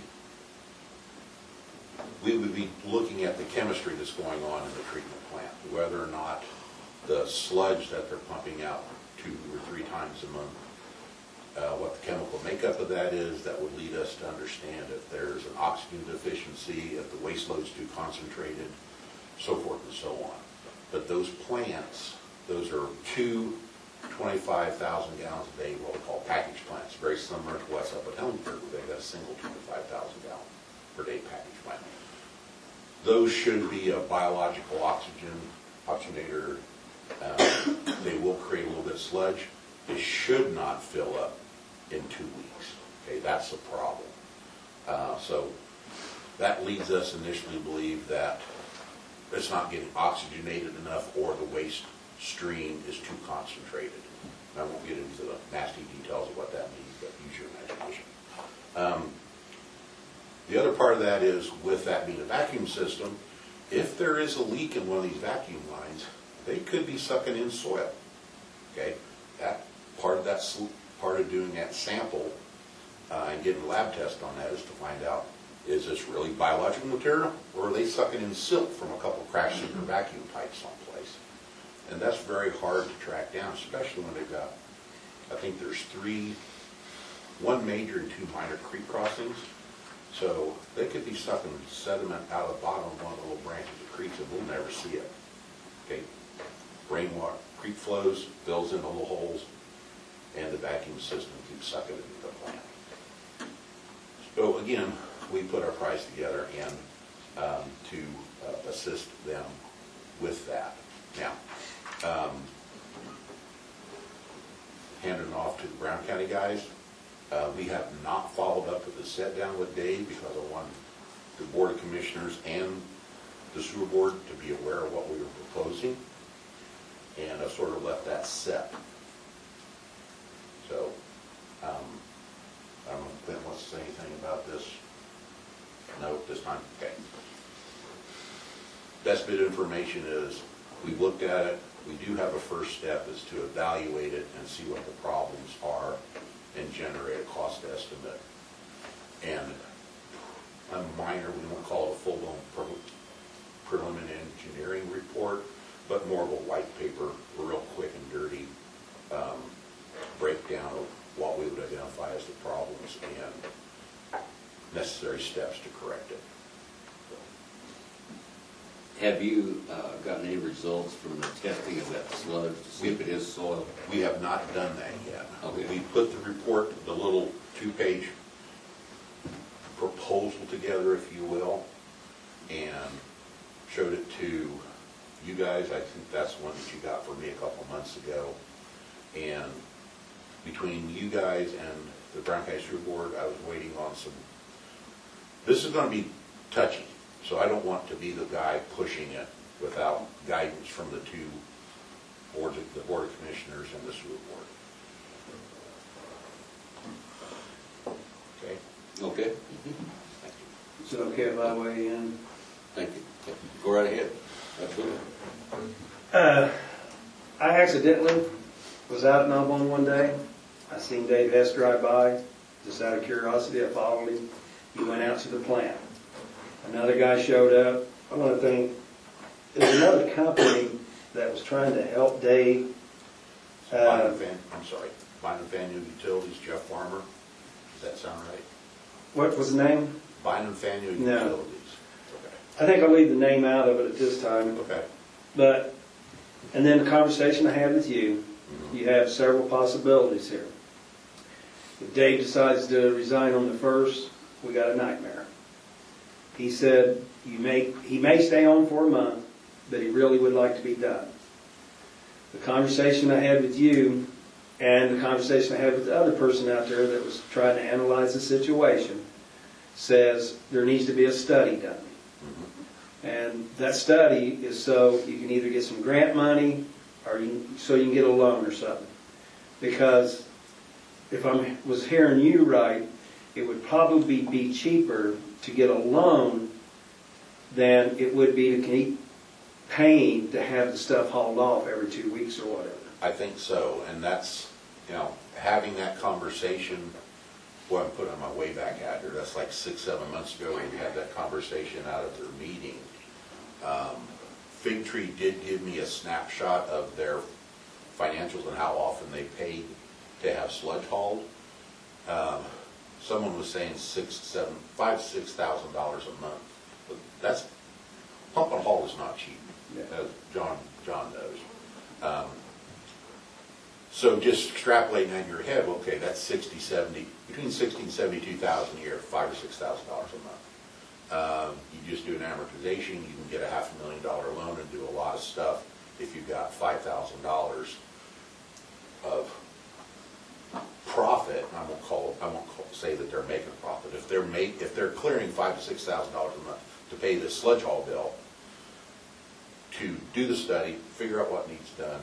we would be looking at the chemistry that's going on in the treatment plant, whether or not the sludge that they're pumping out two or three times a month, uh, what the chemical makeup of that is, that would lead us to understand if there's an oxygen deficiency, if the waste load's too concentrated, so forth and so on. But those plants, those are two twenty-five thousand gallons a day, what we call package plants, very similar to what's up at Helmsburg, where they've got a single twenty-five thousand gallon per day package plant. Those should be a biological oxygen oxygenator. Um, they will create a little bit of sludge. They should not fill up in two weeks. Okay, that's the problem. Uh, so that leads us initially to believe that it's not getting oxygenated enough, or the waste stream is too concentrated. I won't get into the nasty details of what that means, but use your imagination. Um, the other part of that is, with that being a vacuum system, if there is a leak in one of these vacuum lines, they could be sucking in soil. Okay, that part of that part of doing that sample uh, and getting a lab test on that is to find out, is this really biological material, or are they sucking in silt from a couple cracks in their vacuum pipes someplace? And that's very hard to track down, especially when they've got, I think there's three, one major and two minor creek crossings. So they could be sucking sediment out of the bottom of one of the little branches of creeks, and we'll never see it. Okay, rainwater, creek flows, fills in the little holes, and the vacuum system keeps sucking it into the plant. So again, we put our price together and um, to uh, assist them with that. Now, um, handing it off to the Brown County guys, uh, we have not followed up with the set down with Dave because I want the Board of Commissioners and the sewer board to be aware of what we were proposing, and I sort of left that set. So, um, I don't know if Clint wants to say anything about this. No, this time, okay. Best bit of information is, we've looked at it, we do have a first step is to evaluate it and see what the problems are and generate a cost estimate. And a minor, we won't call it a full-blown preliminary engineering report, but more of a white paper, real quick and dirty um, breakdown of what we would identify as the problems and necessary steps to correct it. Have you uh, gotten any results from the testing of that sludge to see if it is soil? We have not done that yet. Okay. We put the report, the little two-page proposal together, if you will, and showed it to you guys. I think that's one that you got for me a couple months ago. And between you guys and the Brown County Sewer Board, I was waiting on some, this is going to be touchy, so I don't want to be the guy pushing it without guidance from the two boards, the Board of Commissioners and the Sewer Board. Okay? Okay. Thank you. Is it okay if I weigh in? Thank you. Go right ahead. Absolutely. Uh, I accidentally was out in Aubon one day. I seen Dave Hess drive by. Just out of curiosity, I followed him. He went out to the plant. Another guy showed up. I want to think, there's another company that was trying to help Dave. Vine Uh, and Fan, I'm sorry, Vine and Faneuil Utilities, Jeff Farmer, does that sound right? what was the name? Vine and Faneuil No. Utilities. I think I'll leave the name out of it at this time. Okay. Okay. But, and then the conversation I had with you, you have several possibilities here. If Dave decides to resign on the first, we got a nightmare. He said you may, he may stay on for a month, but he really would like to be done. The conversation I had with you and the conversation I had with the other person out there that was trying to analyze the situation says there needs to be a study done. And that study is so you can either get some grant money or you, so you can get a loan or something. Because if I was hearing you right, it would probably be cheaper to get a loan than it would be to keep paying to have the stuff hauled off every two weeks or whatever. I think so, and that's, you know, having that conversation, well, I'm putting my way back out here, that's like six, seven months ago, we had that conversation out at their meeting. Um, Fig Tree did give me a snapshot of their financials and how often they paid to have sludge hauled. Um, someone was saying six, seven, five, six thousand dollars a month. But that's, pump and haul is not cheap, Yeah. as John, John knows. Um, So just extrapolating that in your head, okay, that's sixty, seventy, between sixty and seventy-two thousand a year, five or six thousand dollars a month. Um, you just do an amortization, you can get a half a million dollar loan and do a lot of stuff if you've got five thousand dollars of profit. I won't call, I won't call, say that they're making a profit. If they're make, if they're clearing five to six thousand dollars a month to pay the sludge haul bill, to do the study, figure out what needs done,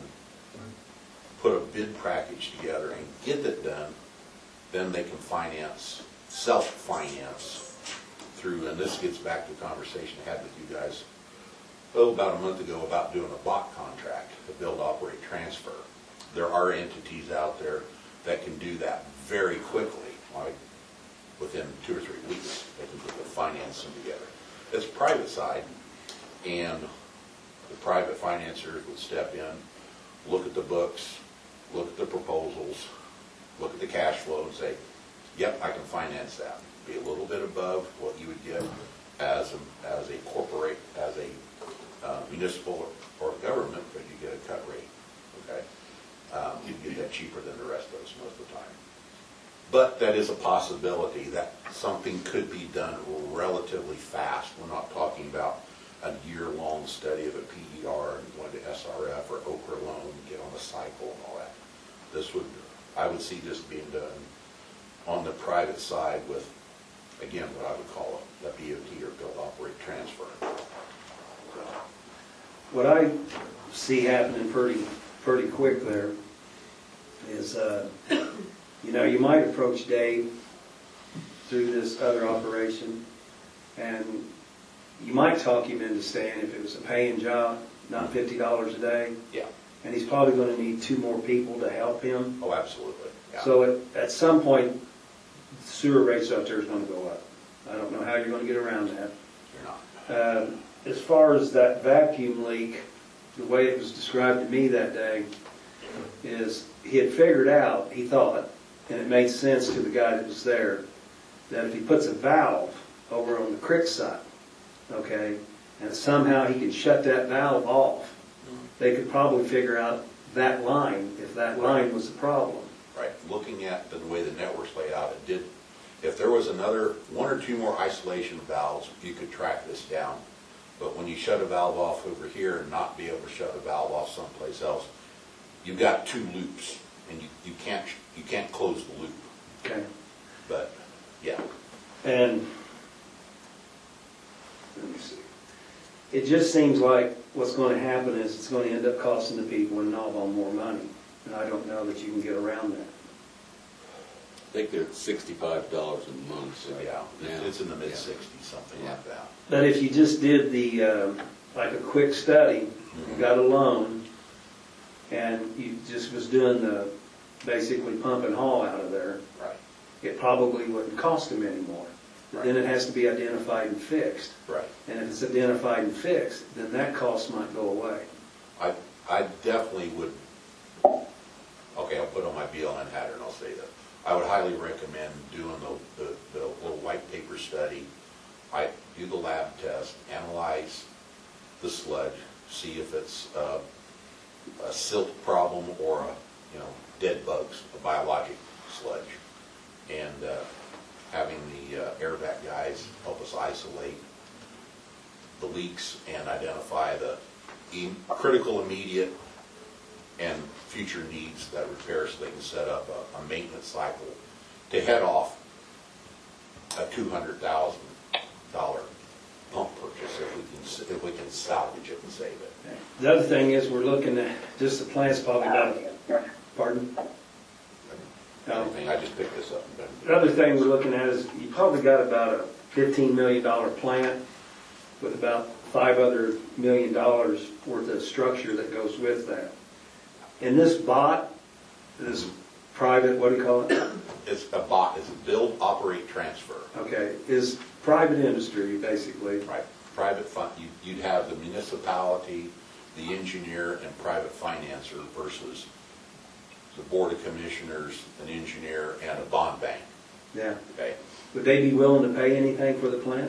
put a bid package together and get it done, then they can finance, self-finance through, and this gets back to the conversation I had with you guys, oh, about a month ago about doing a B O C contract, to build, operate, transfer. There are entities out there that can do that very quickly, like within two or three weeks, they can put the financing together. It's private side, and the private financiers would step in, look at the books, look at the proposals, look at the cash flow and say, yep, I can finance that. Be a little bit above what you would get as a, as a corporate, as a uh, municipal or government, but you get a cut rate, okay? Um, you get that cheaper than the rest of us most of the time. But that is a possibility that something could be done relatively fast. We're not talking about a year-long study of a P E R and going to S R F or Okra loan, get on the cycle and all that. This would, I would see this being done on the private side with, again, what I would call a, a B O T or build, operate, transfer. So, What I see happening pretty, pretty quick there is, uh, you know, you might approach Dave through this other operation, and you might talk him into staying if it was a paying job, not fifty dollars a day. yeah. And he's probably going to need two more people to help him. Oh, absolutely. Yeah. So at, at some point, sewer rates out there is going to go up. I don't know how you're going to get around that. You're not. Um, as far as that vacuum leak, the way it was described to me that day is he had figured out, he thought, and it made sense to the guy that was there, that if he puts a valve over on the creek side, okay, and somehow he can shut that valve off, they could probably figure out that line, if that line was the problem. Right, looking at the way the network's laid out, it did, if there was another, one or two more isolation valves, you could track this down. But when you shut a valve off over here and not be able to shut a valve off someplace else, you've got two loops, and you, you can't, you can't close the loop. Okay. But, yeah. And, let me see. It just seems like what's going to happen is it's going to end up costing the people in Nauvoo more money. And I don't know that you can get around that. I think they're at sixty-five dollars a month. So, yeah, it's- it's in the mid sixties, something Yeah. like that. But if you just did the, um, like a quick study, you got a loan, and you just was doing the, basically pump and haul out of there, Right, it probably wouldn't cost them anymore. But then it has to be identified and fixed. right. And if it's identified and fixed, then that cost might go away. I, I definitely would, okay, I'll put on my B L N hat and I'll say that. I would highly recommend doing the, the, the little white paper study. I do the lab test, analyze the sludge, see if it's a, a silt problem or a, you know, dead bugs, a biologic sludge. And uh, having the uh, air vac guys help us isolate the leaks and identify the e- critical, immediate, and future needs that repair, so they can set up a, a maintenance cycle to head off a two hundred thousand dollar pump purchase if we can, s- if we can salvage it and save it. The other thing is, we're looking at, just the plant's probably about, pardon? Everything, I just picked this up. and The other thing we're looking at is, you probably got about a fifteen million dollar plant with about five other million dollars worth of structure that goes with that. In this bot, this private, what do you call it? It's a bot, it's a build, operate, transfer. Okay, is private industry, basically. Right, private fund, you- you'd have the municipality, the engineer, and private financer versus the board of commissioners, an engineer, and a bond bank, Yeah. okay? Would they be willing to pay anything for the plant?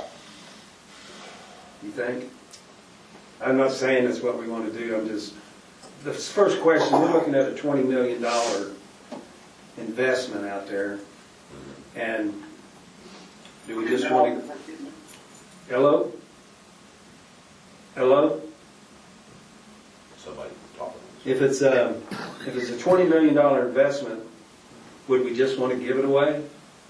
You think? I'm not saying that's what we want to do, I'm just, the first question, we're looking at a twenty million dollar investment out there, and do we just want to... Hello? Hello? Somebody talking. If it's a, if it's a twenty million dollar investment, would we just want to give it away?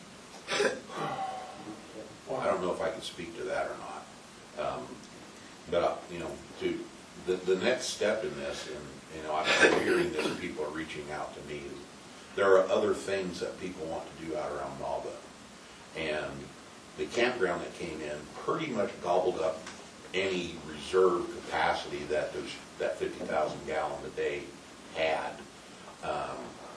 I don't know if I can speak to that or not. Um, But, uh, you know, to, the, the next step in this, and, you know, I'm hearing this, people are reaching out to me. There are other things that people want to do out around Malden. And the campground that came in pretty much gobbled up any reserve capacity that those, that fifty thousand gallon a day had. Um,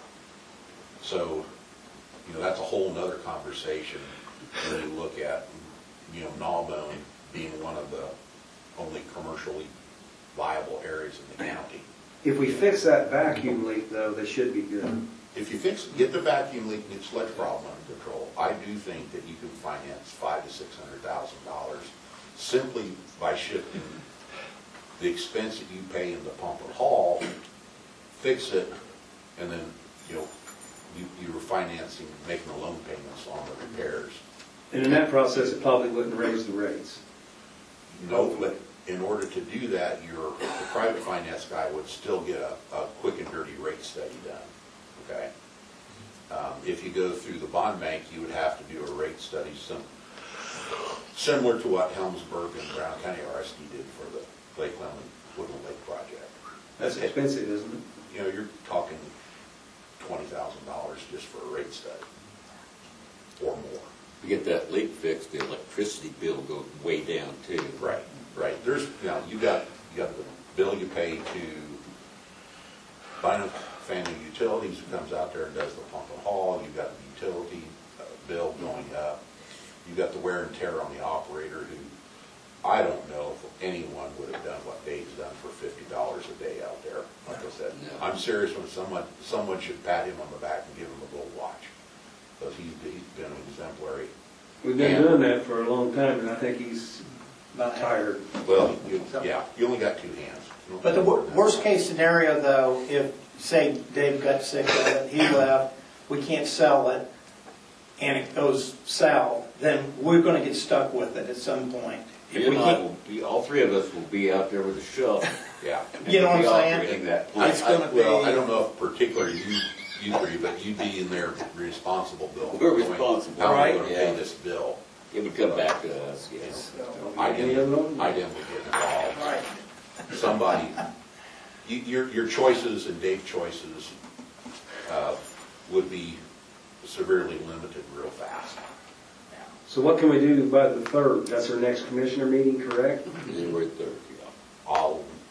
So, you know, that's a whole nother conversation when you look at, you know, Gnawbone being one of the only commercially viable areas in the county. If we fix that vacuum leak, though, they should be good. If you fix, get the vacuum leak and sludge problem under control, I do think that you can finance five to six hundred thousand dollars simply by shifting the expense that you pay in the pump and haul, fix it, and then, you know, you, you were financing, making the loan payments on the repairs. And in that process, it probably wouldn't raise the rates. No, but in order to do that, your, the private finance guy would still get a, a quick and dirty rate study done, okay? Um, if you go through the bond bank, you would have to do a rate study sim, similar to what Helmsburg and Brown County R S D did for the Lake Leland Woodland Lake project. That's expensive, isn't it? You know, you're talking twenty thousand dollars just for a rate study, or more. To get that leak fixed, the electricity bill goes way down too. Right, right. There's, you know, you got, you got the bill you pay to Final Family Utilities, who comes out there and does the pump and haul. You've got the utility uh, bill going up. You've got the wear and tear on the operator, who I don't know if anyone would have done what Dave's done for fifty dollars a day out there. Like I said, No. I'm serious when someone, someone should pat him on the back and give him a gold watch, because he's, he's been exemplary. We've been And- doing that for a long time, and I think he's about tired. Well, you, yeah, you only got two hands. You don't But the have more wor- than that. worst case scenario, though, if, say, Dave got sick of it, he left, we can't sell it, and it goes south, then we're gonna get stuck with it at some point. If You we and I can't, will be, all three of us will be out there with a shovel. Yeah. You know what I'm We'll be saying? operating that I, plant. It's gonna I, well, be- I don't know if particularly you, you three, but you'd be in there responsible, Bill. We're going, responsible, How am I right? gonna Yeah. pay this bill? It would come back to us, yes. I didn't, I didn't get involved. right, Somebody, you, your, your choices and Dave's choices, uh, would be severely limited real fast. So what can we do by the third? That's our next commissioner meeting, correct? January third, yeah. I'll,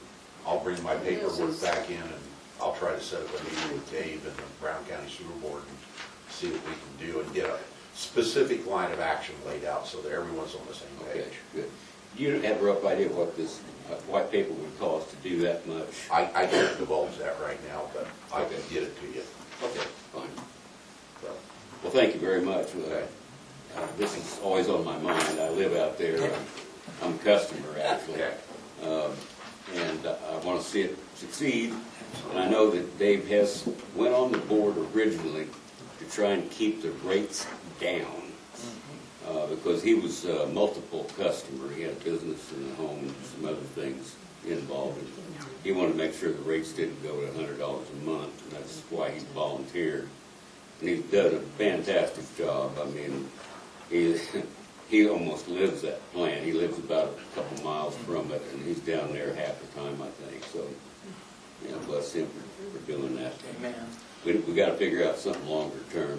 I'll bring my paperwork back in and I'll try to set up a meeting with Dave and the Brown County Sewer Board and see what we can do and get a specific line of action laid out so that everyone's on the same Okay, page. good. You don't have a rough idea what this uh, white paper would cost to do that much? I, I can't divulge that right now, but I can Okay. get it to you. Okay, fine. So, well, thank you very much. Uh, uh, This is always on my mind. I live out there. I'm- I'm a customer, actually. Okay. Um, And uh, I want to see it succeed. And I know that Dave Hess went on the board originally to try and keep the rates down. Uh, because he was a multiple customer. He had a business and a home and some other things involved. And he wanted to make sure the rates didn't go to one hundred dollars a month, and that's why he volunteered. And he's done a fantastic job. I mean, he, he almost lives that plant. He lives about a couple miles from it, and he's down there half the time, I think. So, you know, bless him for, for doing that. Amen. We, we got to figure out something longer term.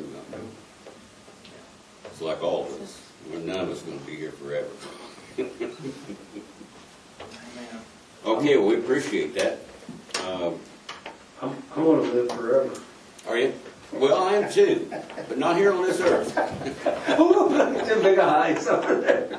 It's like all of us. We're none of us going to be here forever. Amen. Okay, well, we appreciate that. Um, I'm, I want to live forever. Are you? Well, I am too, but not here on this earth. Them big eyes over there.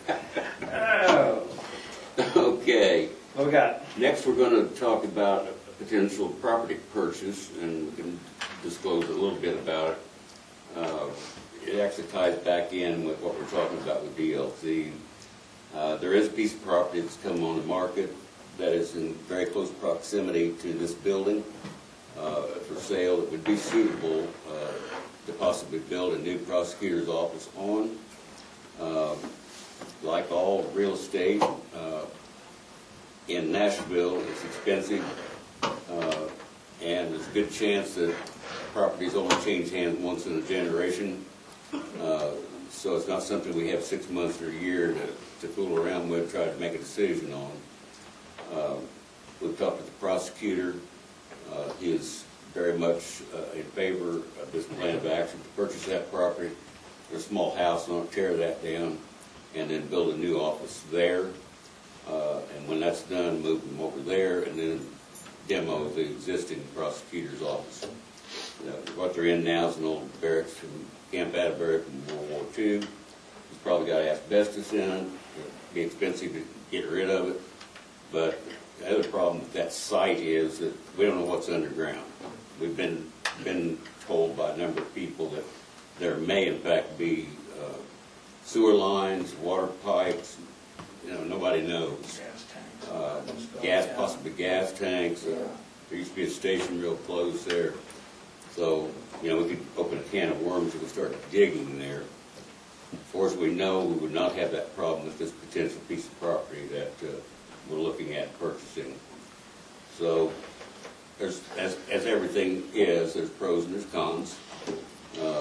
Oh. Okay. What we got? Next, we're going to talk about a potential property purchase, and we can disclose a little bit about it. Uh, It actually ties back in with what we're talking about with D L C. Uh, there is a piece of property that's come on the market that is in very close proximity to this building uh, for sale that would be suitable uh, to possibly build a new prosecutor's office on. Uh, like all real estate uh, in Nashville, it's expensive, uh, and there's a good chance that properties only change hands once in a generation. Uh, so it's not something we have six months or a year to, to fool around with, try to make a decision on. Uh, we've talked with the prosecutor. Uh, he is very much uh, in favor of this plan of action to purchase that property, a small house on it, tear that down, and then build a new office there. Uh, and when that's done, move them over there, and then demo the existing prosecutor's office. Uh, what they're in now is an old barracks from Camp Atterbury from World War Two. It's probably got asbestos in it. It'd be expensive to get rid of it. But the other problem with that site is that we don't know what's underground. We've been been told by a number of people that there may in fact be uh, sewer lines, water pipes. You know, nobody knows. Gas tanks. Uh, gas, possibly gas tanks. Uh, there used to be a station real close there. So, you know, we could open a can of worms if we start digging there. As far as we know, we would not have that problem with this potential piece of property that uh, we're looking at purchasing. So, there's, as, as everything is, there's pros and there's cons. Uh,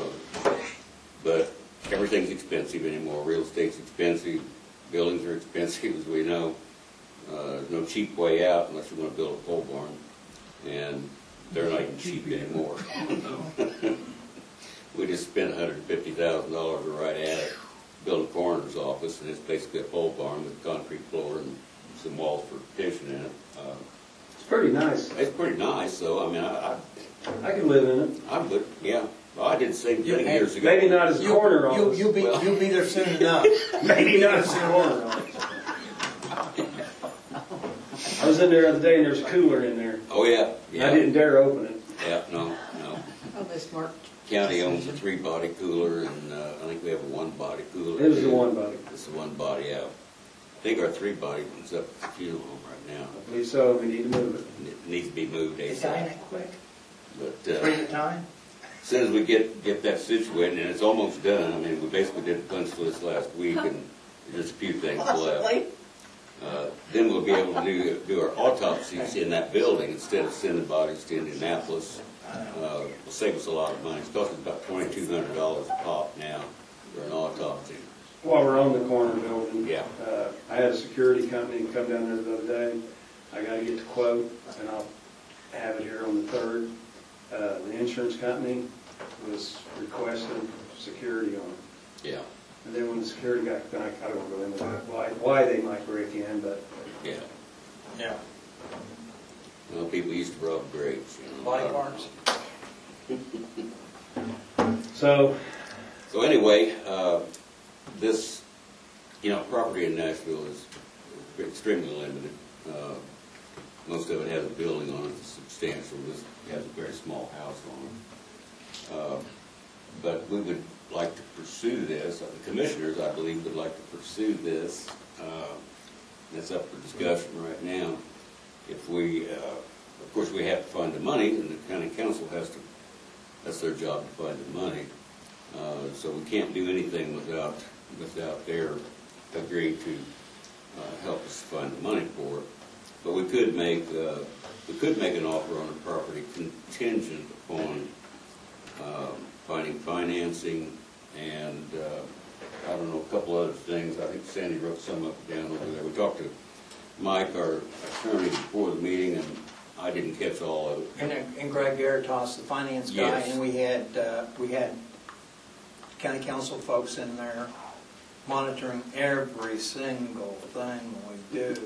but everything's expensive anymore. Real estate's expensive. Buildings are expensive, as we know. Uh, there's no cheap way out unless you want to build a pole barn. And they're not even cheap anymore. We just spent one hundred fifty thousand dollars right at it, built a coroner's office, and it's basically a pole barn with concrete floor and some walls for petition in it. Uh, It's pretty nice. it's pretty nice, though. I mean, I, I can live in it. I, I would, yeah. Well, I did the same thing years ago. Maybe not as a You- corner you- office. You'll be, Well- you'll be there soon enough. Maybe not as a corner office. I was in there the other day and there's a cooler in there. Oh, yeah. Yeah. I didn't dare open it. Yeah, no, no. Oh, they smart. County owns a three-body cooler, and uh, I think we have a one-body cooler. It was the one body. It's the one body out. I think our three-body one's up at the funeral home right now. I believe so. We need to move it. And it needs to be moved Is that ASAP. quick? But Three uh, at a time? as soon as we get, get that situated, and it's almost done, I mean, we basically did the punch list last week, and there's just a few things left. Possibly. Uh, Then we'll be able to do, do our autopsies in that building instead of sending bodies to Indianapolis. Uh, It'll save us a lot of money. It's costing about twenty-two hundred dollars a pop now for an autopsy. While we're on the corner building. Yeah. Uh, I had a security company come down there the other day. I gotta get the quote and I'll have it here on the third. Uh, the insurance company was requesting security on it. Yeah, And then when the security guy, I I don't go into that, why, why they might break in, but yeah. Yeah. Well, people used to rob graves, you know. Body parts. So, So anyway, uh, this, you know, property in Nashville is extremely limited. Uh, Most of it has a building on it that's substantial. This has a very small house on it. Uh, But we would like to pursue this, the commissioners, I believe, would like to pursue this. Uh, That's up for discussion right now. If we, uh, of course, we have to find the money, and the county council has to, that's their job to find the money. Uh, So we can't do anything without, without their agreeing to uh, help us find the money for it. But we could make, uh, we could make an offer on the property contingent upon um, finding financing and, uh, I don't know, a couple other things. I think Sandy wrote some up down over there. We talked to Mike, our attorney, before the meeting, and I didn't catch all of it. And, and Greg Garitas, the finance guy, Yes. and we had, uh, we had county council folks in there monitoring every single thing we do.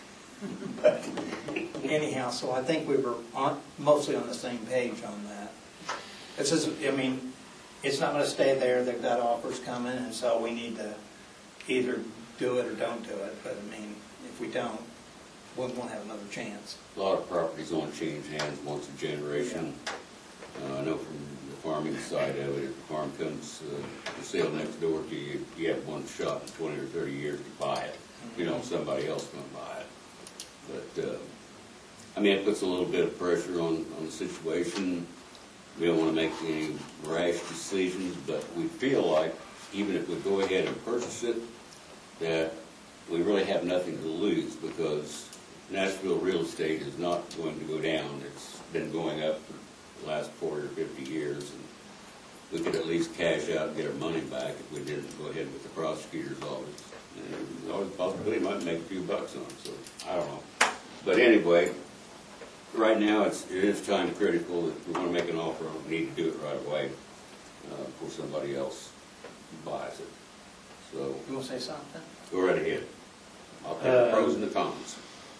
But anyhow, so I think we were on, mostly on the same page on that. This is, I mean, it's not going to stay there. They've got offers coming, and so we need to either do it or don't do it. But I mean, if we don't, we won't have another chance. A lot of properties only change hands once a generation. Uh, I know from the farming side of it, if the farm comes uh, to sale next door to you, you have one shot in twenty or thirty years to buy it. You know, somebody else going to buy it. But, uh, I mean, it puts a little bit of pressure on, on the situation. We don't want to make any rash decisions, but we feel like even if we go ahead and purchase it, that we really have nothing to lose because Nashville real estate is not going to go down. It's been going up for the last forty or fifty years, and we could at least cash out and get our money back if we didn't go ahead with the prosecutor's office. And there's always a possibility we might make a few bucks on it, so I don't know. But anyway, right now it's, it is time critical that if we want to make an offer, we need to do it right away uh, before somebody else buys it. So You want to say something? go right ahead. I'll take the pros and the cons.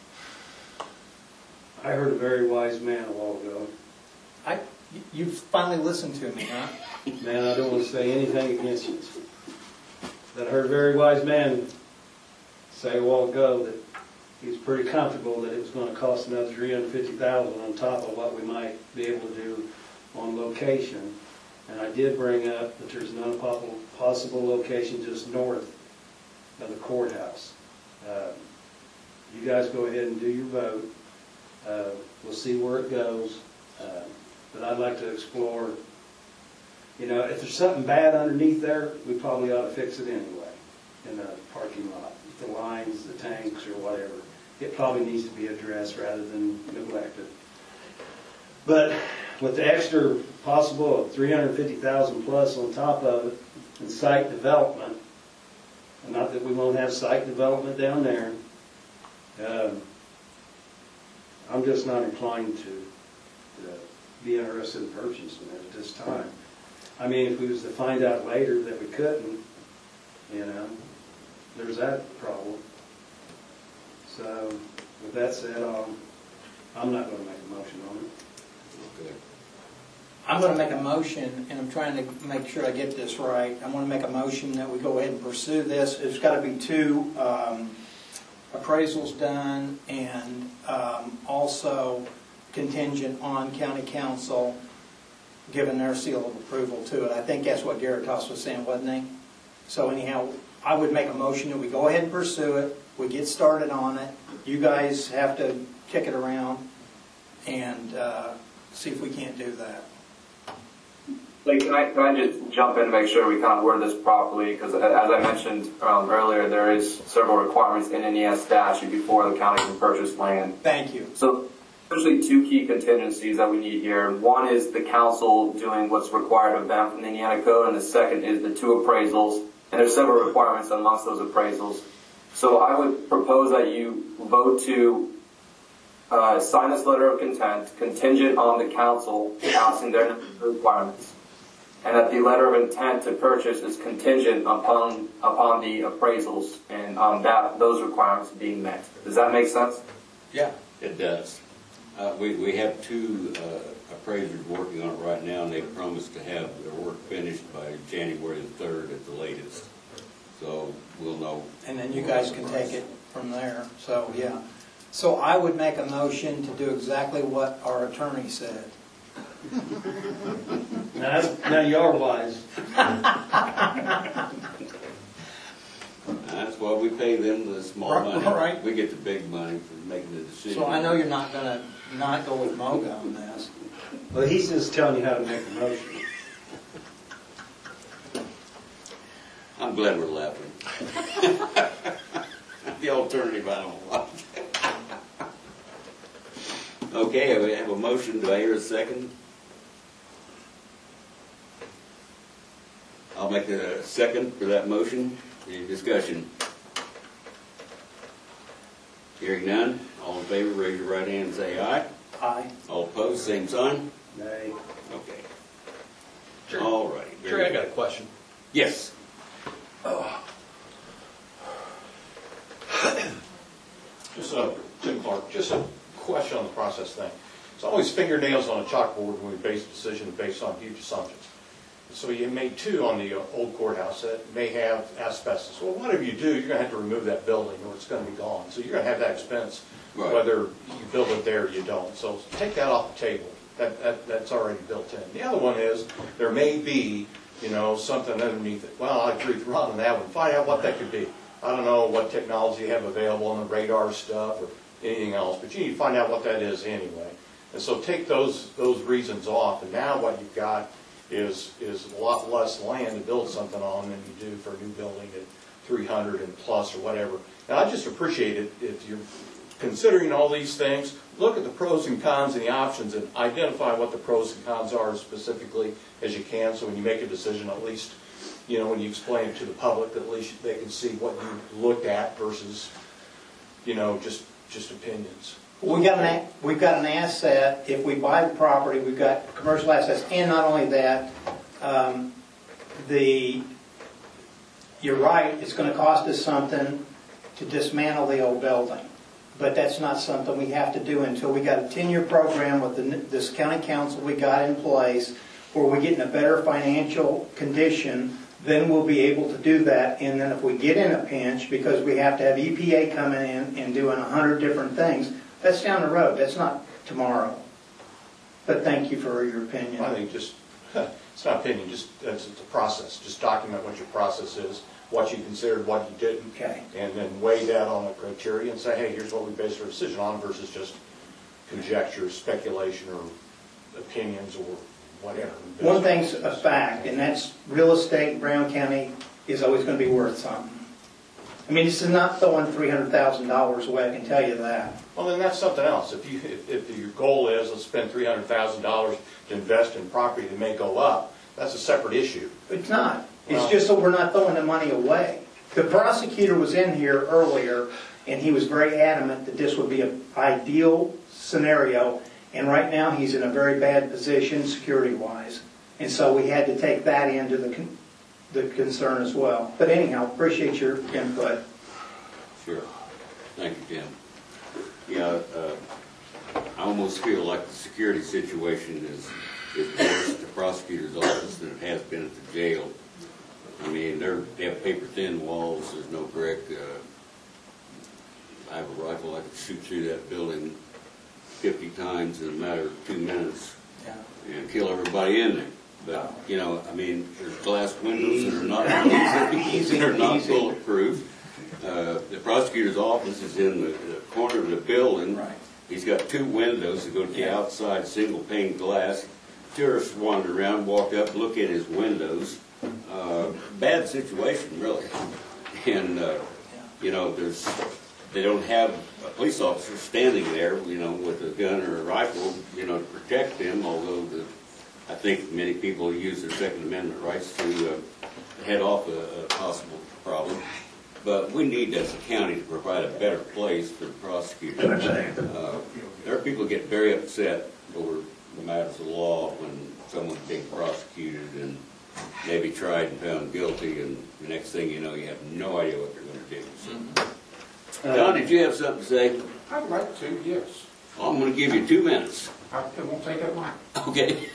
I heard a very wise man a while ago. I, you finally listened to me, huh? Man, I don't want to say anything against you. But I heard a very wise man say a while ago that he was pretty comfortable that it was going to cost another three hundred fifty thousand dollars on top of what we might be able to do on location. And I did bring up that there's another possible, possible location just north of the courthouse. Uh, you guys go ahead and do your vote. Uh, we'll see where it goes. Uh, but I'd like to explore, you know, if there's something bad underneath there, we probably ought to fix it anyway in the parking lot. The lines, the tanks, or whatever. It probably needs to be addressed rather than neglected. But with the extra possible of three hundred fifty thousand dollars plus on top of it and site development, and not that we won't have site development down there, um, I'm just not inclined to, to be interested in purchasing it at this time. I mean, if we was to find out later that we couldn't, you know, there's that problem. So, with that said, um, I'm not going to make a motion on it. Okay. I'm going to make a motion, and I'm trying to make sure I get this right. I want to make a motion that we go ahead and pursue this. There's got to be two um, appraisals done, and um, also contingent on county council giving their seal of approval to it. I think that's what Garitas was saying, wasn't he? So anyhow, I would make a motion that we go ahead and pursue it. We get started on it. You guys have to kick it around and uh, see if we can't do that. Like, can I, can I just jump in and make sure we kind of word this properly? Because as I mentioned um, earlier, there is several requirements in N E S statute before the county can purchase land. Thank you. So essentially two key contingencies that we need here. One is the council doing what's required of them from the Indiana Code, and the second is the two appraisals. And there's several requirements amongst those appraisals. So I would propose that you vote to uh, sign this letter of content contingent on the council passing their requirements. And that the letter of intent to purchase is contingent upon upon the appraisals and on that those requirements being met. Does that make sense? Yeah. It does. Uh, we, we have two uh, appraisers working on it right now, and they promised to have their work finished by January the third at the latest. So we'll know. And then you guys can take it from there, so, yeah. So I would make a motion to do exactly what our attorney said. Now, now you are wise. That's why we pay them the small Right, money. right. We get the big money for making the decision. So I know you're not gonna not go with MOGA on this. Well, he's just telling you how to make the motion. I'm glad we're laughing. The alternative I don't like. Okay, we have a motion. Do I hear a second? I'll make a second for that motion. Any discussion? Hearing none. All in favor, raise your right hand and say aye. Aye. All opposed, same sign. Nay. Okay. Sure. All right. Sure, I got a question. Yes. Just a, Tim Clark, just a question on the process thing. It's always fingernails on a chalkboard when we base a decision based on huge assumptions. So you made two on the old courthouse that may have asbestos. Well, whatever you do, you're going to have to remove that building or it's going to be gone. So you're going to have that expense, Right. whether you build it there or you don't. So take that off the table. That, that, that's already built in. The other one is, there may be, you know, something underneath it. Well, I agree with Ron on that one. Find out what that could be. I don't know what technology you have available on the radar stuff or anything else, but you need to find out what that is anyway. And so take those, those reasons off, and now what you've got is, is a lot less land to build something on than you do for a new building at three hundred and plus or whatever. And I just appreciate it if you're considering all these things, look at the pros and cons and the options and identify what the pros and cons are as specifically as you can, so when you make a decision, at least, you know, when you explain it to the public, at least they can see what you looked at versus, you know, just, just opinions. We got an, a- we've got an asset, if we buy the property, we've got commercial assets, and not only that, um, the, you're right, it's gonna cost us something to dismantle the old building. But that's not something we have to do until we got a ten-year program with the, this county council we got in place, where we get in a better financial condition, then we'll be able to do that. And then if we get in a pinch, because we have to have E P A coming in and doing a hundred different things, that's down the road, that's not tomorrow. But thank you for your opinion. I think just, it's not opinion, just, it's, it's a process. Just document what your process is, what you considered, what you didn't. Okay. And then weigh that on a criteria and say, hey, here's what we based our decision on versus just conjecture, speculation, or opinions, or whatever. One thing's a fact, and that's real estate in Brown County is always going to be worth something. I mean, this is not throwing three hundred thousand dollars away, I can tell you that. Well, then that's something else. If you, if, if your goal is, let's spend three hundred thousand dollars to invest in property that may go up, that's a separate issue. It's not. It's Well- just that we're not throwing the money away. The prosecutor was in here earlier, and he was very adamant that this would be an ideal scenario, and right now he's in a very bad position security-wise. And so we had to take that into the, con- the concern as well. But anyhow, appreciate your input. Sure. Thank you, Tim. Yeah, uh, I almost feel like the security situation is, is worse at the prosecutor's office than it has been at the jail. I mean, they're, they have paper-thin walls, there's no brick. Uh, I have a rifle, I could shoot through that building fifty times in a matter of two minutes Yeah. and kill everybody in there. But, you know, I mean, there's glass windows that are not, Easy, that are not easy. bulletproof. Uh, the prosecutor's office is in the, the corner of the building. Right. He's got two windows that go to the Yeah. outside, single pane glass. Tourists wander around, walk up, look at his windows. Uh, bad situation, really. And, uh, you know, there's, they don't have a police officer standing there, you know, with a gun or a rifle, you know, to protect them, although the, I think many people use their Second Amendment rights to uh, head off a, a possible problem. But we need, as a county, to provide a better place for the prosecutor. Uh, there are people who get very upset over matters of law when someone's being prosecuted and maybe tried and found guilty, and the next thing you know, you have no idea what they're going to do. So, Don, did you have something to say? I'd like to, yes. I'm gonna give you two minutes. I- It won't take that long. Okay.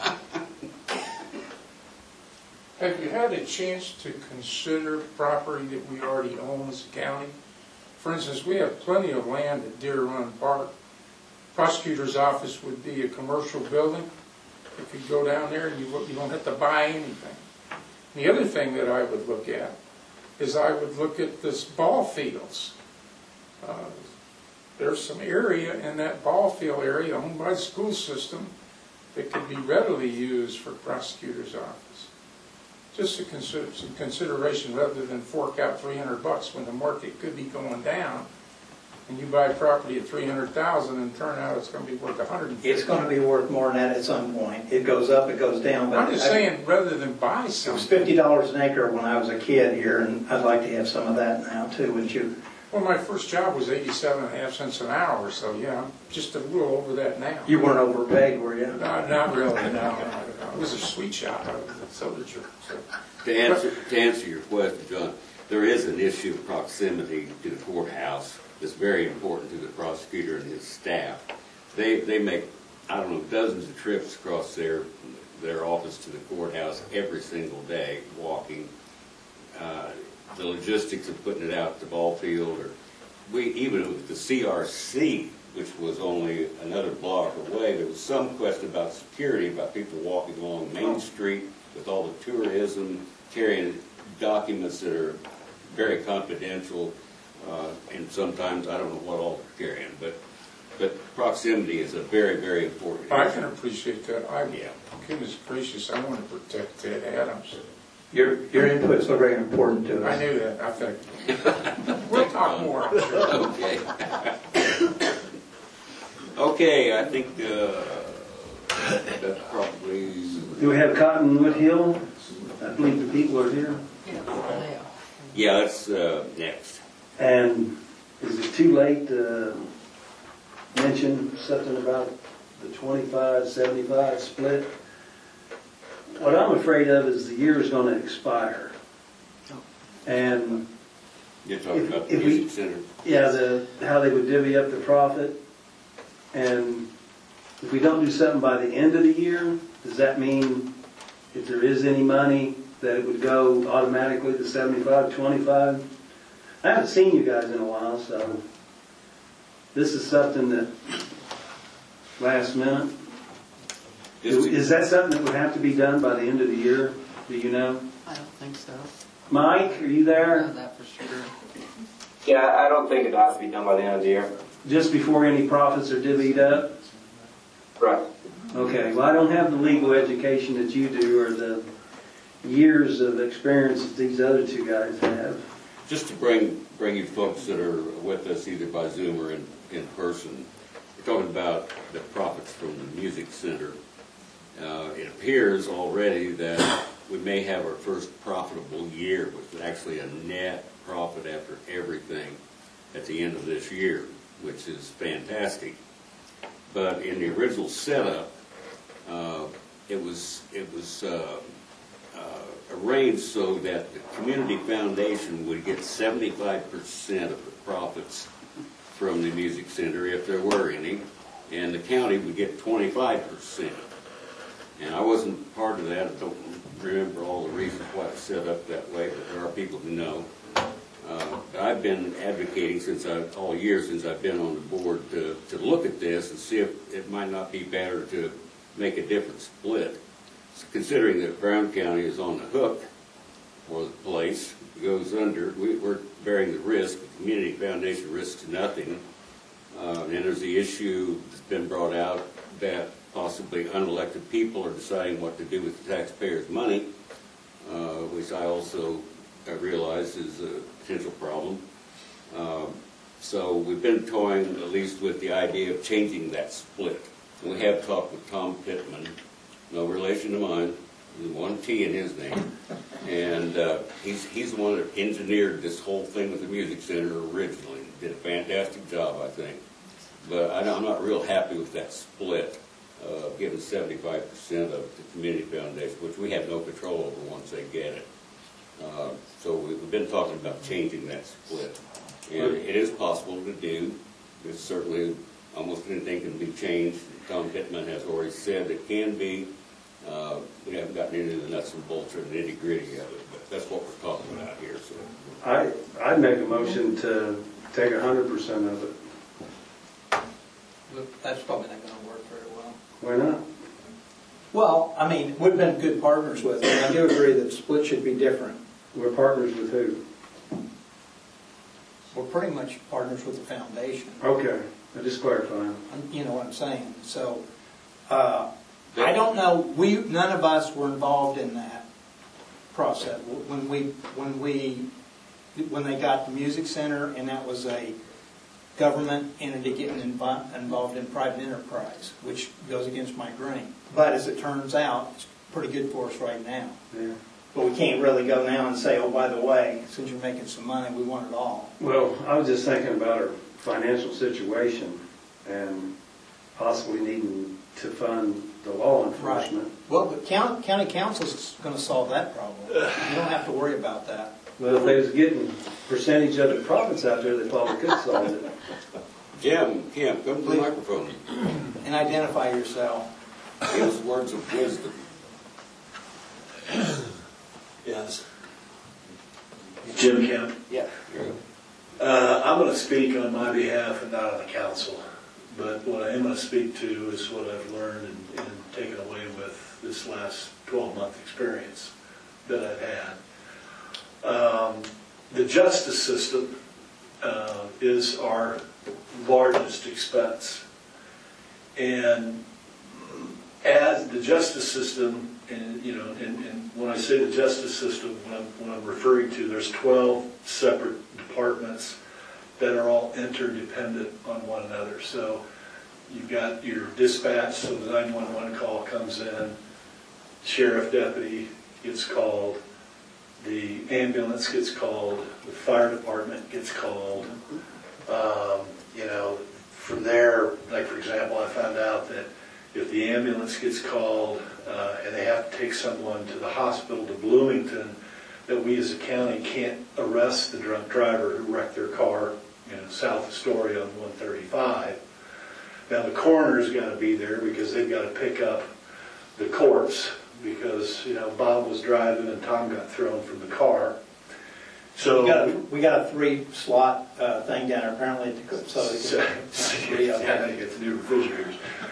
Have you had a chance to consider property that we already own as a county? For instance, we have plenty of land at Deer Run Park. Prosecutor's office would be a commercial building. You could go down there and you won't- you don't have to buy anything. The other thing that I would look at is I would look at this ball fields. Uh, There's some area in that ball field area owned by the school system that could be readily used for prosecutor's office. Just a consider, some consideration rather than fork out three hundred bucks when the market could be going down, and you buy property at three hundred thousand and turn out it's gonna be worth a hundred and fifty. It's gonna be worth more than that at some point. It goes up, it goes down, but. I'm just I- saying, rather than buy It was something. fifty dollars an acre when I was a kid here, and I'd like to have some of that now too, wouldn't you? Well, my first job was eighty-seven and a half cents an hour, so yeah, I'm just a little over that now. You weren't overpaid, were you? No, not really, no, no, no. It was a sweet shop, I was a soda jerk, so. To answer, to answer your question, John, there is an issue of proximity to the courthouse that's very important to the prosecutor and his staff. They, they make, I don't know, dozens of trips across their, their office to the courthouse every single day, walking. Uh, the logistics of putting it out at the ball field, or we, even with the C R C, which was only another block away, there was some question about security, about people walking along Main Street with all the tourism, carrying documents that are very confidential, uh, and sometimes I don't know what all they're carrying, but but proximity is a very, very important I issue. can appreciate that. I, Yeah. goodness gracious, I want to protect Ted Adams. Your, your input's so very important to us. I knew that, I think. We'll talk more, I'm sure. Okay. Okay, I think uh, that's probably, Do we have Cottonwood Hill? I believe the people are here. Yeah. yeah, that's uh, next. And is it too late to mention something about the twenty-five seventy-five split? What I'm afraid of is the year is going to expire. And, You're talking If- about the if we- music center. yeah, the, how they would divvy up the profit. And if we don't do something by the end of the year, does that mean if there is any money, that it would go automatically to seventy-five twenty-five? I haven't seen you guys in a while, so this is something that, last minute. Just to- Is that something that would have to be done by the end of the year? Do you know? I don't think so. Mike, are you I know there? that for sure. Yeah, I don't think it has to be done by the end of the year. Just before any profits are divvied up? Right. Okay, well, I don't have the legal education that you do or the years of experience that these other two guys have. Just to bring, bring you folks that are with us either by Zoom or in, in person, we're talking about the profits from the music center. Uh, it appears already that we may have our first profitable year with actually a net profit after everything at the end of this year, which is fantastic. But in the original setup, uh, it was, it was uh, uh, arranged so that the community foundation would get seventy-five percent of the profits from the music center, if there were any, and the county would get twenty-five percent. And I wasn't part of that. I don't remember all the reasons why it's set up that way, but there are people who know. Uh, I've been advocating since I, all year since I've been on the board to, to look at this and see if it might not be better to make a different split. So considering that Brown County is on the hook for the place, goes under, we, we're bearing the risk. The community foundation risks nothing. Uh, and there's the issue that's been brought out that possibly unelected people are deciding what to do with the taxpayers' money, uh, which I also I realize is a potential problem. Um, so we've been toying at least with the idea of changing that split. And we have talked with Tom Pittman, no relation to mine, there's one T in his name, and uh, he's, he's the one that engineered this whole thing with the music center originally. Did a fantastic job, I think. But I, I'm not real happy with that split, uh, giving seventy-five percent of the community foundation, which we have no control over once they get it. Uh, so we've been talking about changing that split. And it is possible to do. It's certainly almost anything can be changed. Tom Pittman has already said it can be. Uh, we haven't gotten into the nuts and bolts or the nitty gritty of it, but that's what we're talking about here, so. I, I'd make a motion to take a hundred percent of it. But that's probably not gonna work very well. Why not? Well, I mean, we've been good partners with them. I do agree that the split should be different. We're partners with who? We're pretty much partners with the foundation. Okay, I'm just clarifying. You know what I'm saying? So, uh, I don't know, we, none of us were involved in that process. When we, when we, when they got the music center, and that was a government entity getting invi- involved in private enterprise, which goes against my grain. But as it turns out, it's pretty good for us right now. Yeah. But we can't really go now and say, oh, by the way, since you're making some money, we want it all. Well, I was just thinking about our financial situation and possibly needing to fund the law enforcement. Well, the county, county council's going to solve that problem. You don't have to worry about that. Well, if they was getting percentage of the profits out there, they probably could solve it. Jim, Kim, come to the microphone. And identify yourself. Give us words of wisdom. Yes. Jim Kemp. Yeah. Uh, I'm going to speak on my behalf and not on the council. But what I am going to speak to is what I've learned and, and taken away with this last twelve-month experience that I've had. Um, the justice system uh, is our largest expense. And as the justice system, and you know, and, and when I say the justice system, what I'm, what I'm referring to, there's twelve separate departments that are all interdependent on one another. So you've got your dispatch, so the nine one one call comes in, sheriff deputy gets called, the ambulance gets called, the fire department gets called. Um, you know, from there, like for example, I found out that if the ambulance gets called uh, and they have to take someone to the hospital to Bloomington, that we as a county can't arrest the drunk driver who wrecked their car, you know, south of Story on one thirty-five. Now the coroner's got to be there because they've got to pick up the corpse because, you know, Bob was driving and Tom got thrown from the car. So we got a, we got a three slot uh, thing down there apparently to cook, so they so, can. so yeah, you get the new refrigerators.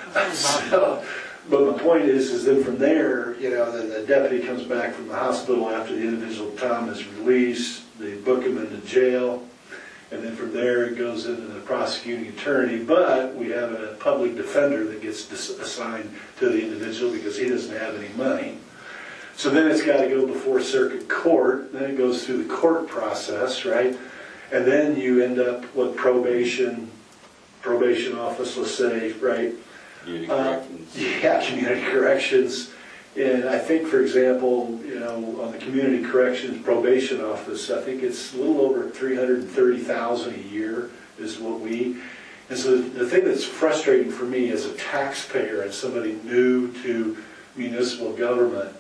So, but my point is, is then from there, you know, the, the deputy comes back from the hospital after the individual Tom is released. They book him into jail, and then from there it goes into the prosecuting attorney. But we have a public defender that gets dis- assigned to the individual because he doesn't have any money. So then it's got to go before circuit court. Then it goes through the court process, right? And then you end up with probation, probation office, let's say, right? Community Uh, corrections. Yeah, community corrections. And I think, for example, you know, on the community corrections probation office, I think it's a little over three hundred thirty thousand dollars a year is what we, and so the thing that's frustrating for me as a taxpayer and somebody new to municipal government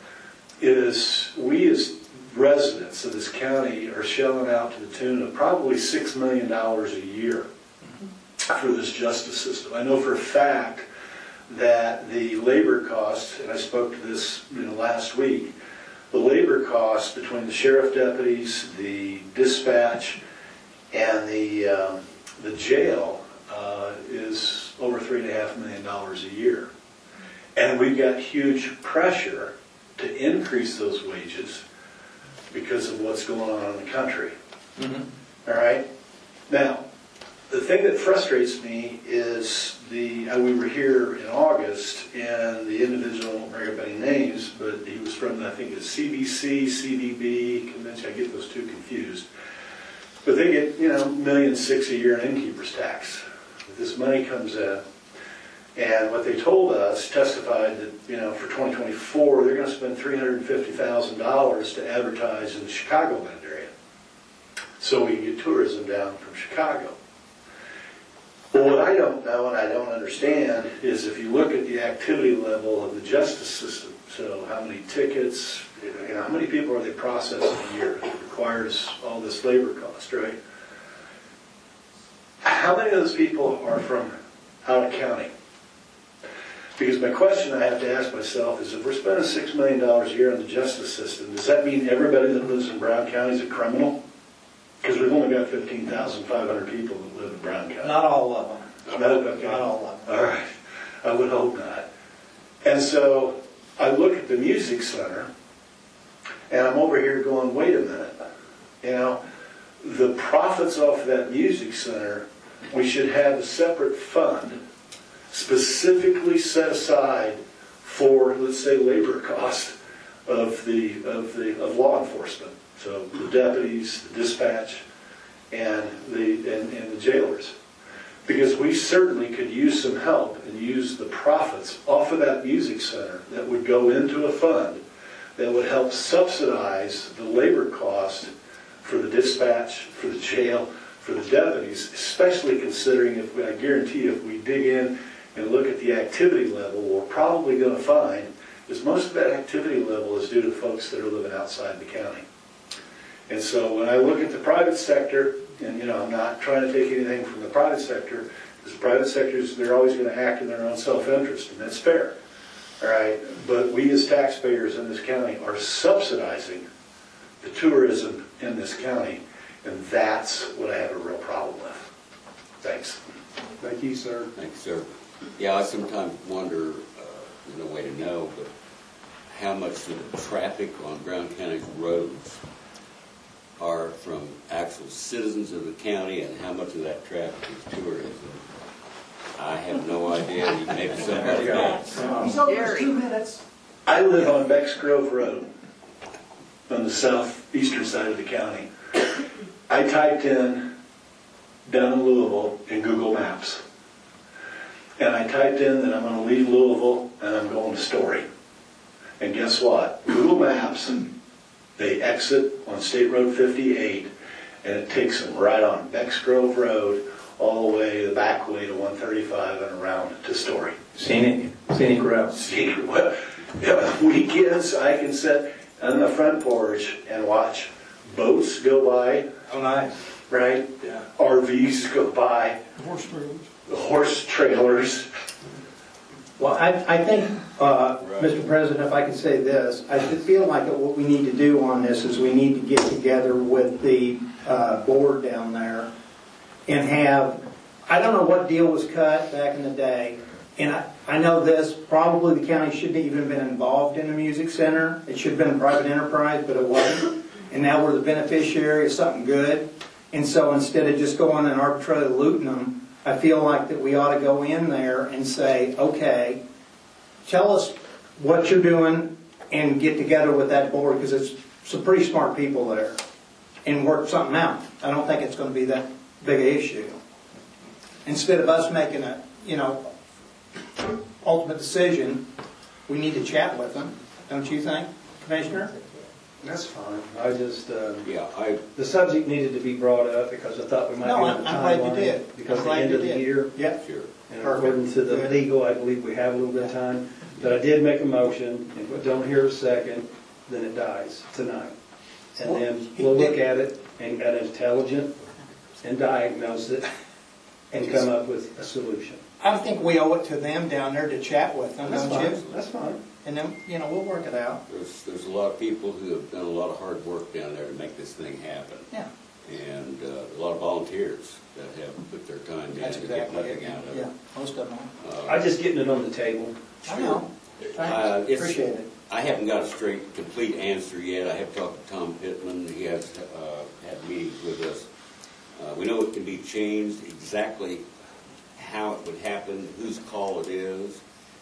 is we as residents of this county are shelling out to the tune of probably six million dollars a year for this justice system. I know for a fact that the labor costs, and I spoke to this you know, last week, the labor costs between the sheriff deputies, the dispatch, and the um, the jail uh, is over three and a half million dollars a year. And we've got huge pressure to increase those wages because of what's going on in the country. Mm-hmm. All right? Now, the thing that frustrates me is the, uh, we were here in August, and the individual, I won't bring up any names, but he was from, I think it's C B C, C V B convention, I get those two confused. But they get, you know, million six a year in innkeeper's tax. This money comes in, and what they told us, testified that, you know, for twenty twenty-four, they're going to spend three hundred fifty thousand dollars to advertise in the Chicagoland area, so we can get tourism down from Chicago. Well, what I don't know and I don't understand is if you look at the activity level of the justice system, so how many tickets, you know, how many people are they processing a year? It requires all this labor cost, right? How many of those people are from out of county. Because my question I have to ask myself is, if we're spending six million dollars a year on the justice system, does that mean everybody that lives in Brown County is a criminal? Because we've only got fifteen thousand five hundred people that live in Brown County. Not all of them. No, okay. Not all of them. All right, I would hope not. And so I look at the music center, and I'm over here going, wait a minute. You know, the profits off of that music center, we should have a separate fund specifically set aside for, let's say, labor cost of the of the of law enforcement. So the deputies, the dispatch, and the and, and the jailers. Because we certainly could use some help and use the profits off of that music center that would go into a fund that would help subsidize the labor cost for the dispatch, for the jail, for the deputies, especially considering, if we, I guarantee if we dig in and look at the activity level, what we're probably going to find is most of that activity level is due to folks that are living outside the county. And so when I look at the private sector, and you know, I'm not trying to take anything from the private sector, because the private sectors, they're always going to act in their own self-interest, and that's fair. All right, but we as taxpayers in this county are subsidizing the tourism in this county, and that's what I have a real problem with. Thanks. Thank you, sir. Thank you, sir. Yeah, I sometimes wonder, uh, there's no way to know, but how much of the traffic on Brown County's roads are from actual citizens of the county, and how much of that traffic is tourism. I have no idea. Maybe somebody does. I live on Becks Grove Road on the southeastern side of the county. I typed in down in Louisville in Google Maps. And I typed in that I'm going to leave Louisville and I'm going to Story. And guess what? Google Maps, they exit on State Road fifty-eight, and it takes them right on Becks Grove Road all the way, the back way to one thirty-five and around to Story. Scenic, scenic route. Scenic, well, yeah, weekends I can sit on the front porch and watch boats go by. Oh, nice. Right? Yeah. R Vs go by. Horse trailers. Horse trailers. Well, I, I think, uh, Right. Mister President, if I could say this, I feel like that what we need to do on this is we need to get together with the uh, board down there and have, I don't know what deal was cut back in the day, and I, I know this, probably the county shouldn't have even been involved in the music center. It should have been a private enterprise, but it wasn't. And now we're the beneficiary of something good. And so instead of just going and arbitrarily looting them, I feel like that we ought to go in there and say, okay, tell us what you're doing and get together with that board, because it's some pretty smart people there, and work something out. I don't think it's going to be that big an issue. Instead of us making a, you know, ultimate decision, we need to chat with them, don't you think, Commissioner? That's fine. I just, uh, Yeah, I, the subject needed to be brought up because I thought we might No, be on I'm the I'm glad you timeline did. because I'm the glad end you of the did. year. Yeah. sure. And Perfect. according to the Good. legal, I believe we have a little bit of time. But I did make a motion. If we don't hear a second, then it dies tonight. And Well, then he we'll look did- at it and get intelligent and diagnose it and come up with a solution. I think we owe it to them down there to chat with them, That's don't fine. you? That's fine. And then, you know, we'll work it out. There's, there's a lot of people who have done a lot of hard work down there to make this thing happen. Yeah. And uh, a lot of volunteers that have put their time down That's to get exactly it. nothing out of Yeah, it. most of them. Uh, I'm just getting it on the table. I know. Uh, Thanks, it's- appreciate it. I haven't got a straight, complete answer yet. I have talked to Tom Pittman. He has uh, had meetings with us. Uh, we know it can be changed, exactly how it would happen, whose call it is.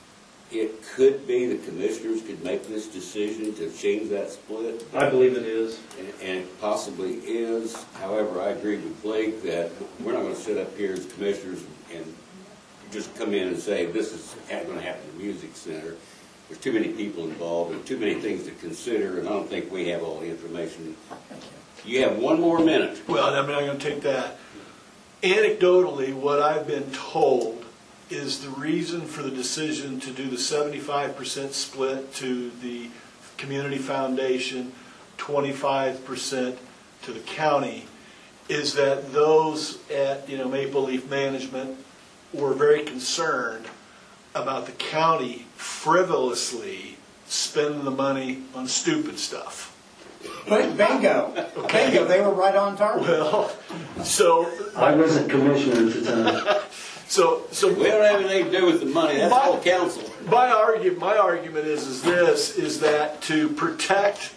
It could be the commissioners could make this decision to change that split. I believe it is. And and it possibly is. However, I agree with Blake that we're not going to sit up here as commissioners and just come in and say, this is going to happen at the music center. There's too many people involved and too many things to consider, and I don't think we have all the information. You have one more minute. Well, I'm not going to take that. Anecdotally, what I've been told is the reason for the decision to do the seventy-five percent split to the community foundation, twenty-five percent to the county, is that those at, you know, Maple Leaf Management were very concerned about the county frivolously spending the money on stupid stuff. But bingo, bingo, they were right on target. Well, so, I wasn't commissioner at the time. so, so. We don't have anything to do with the money, that's all council. My argument, my argument is, is this, is that to protect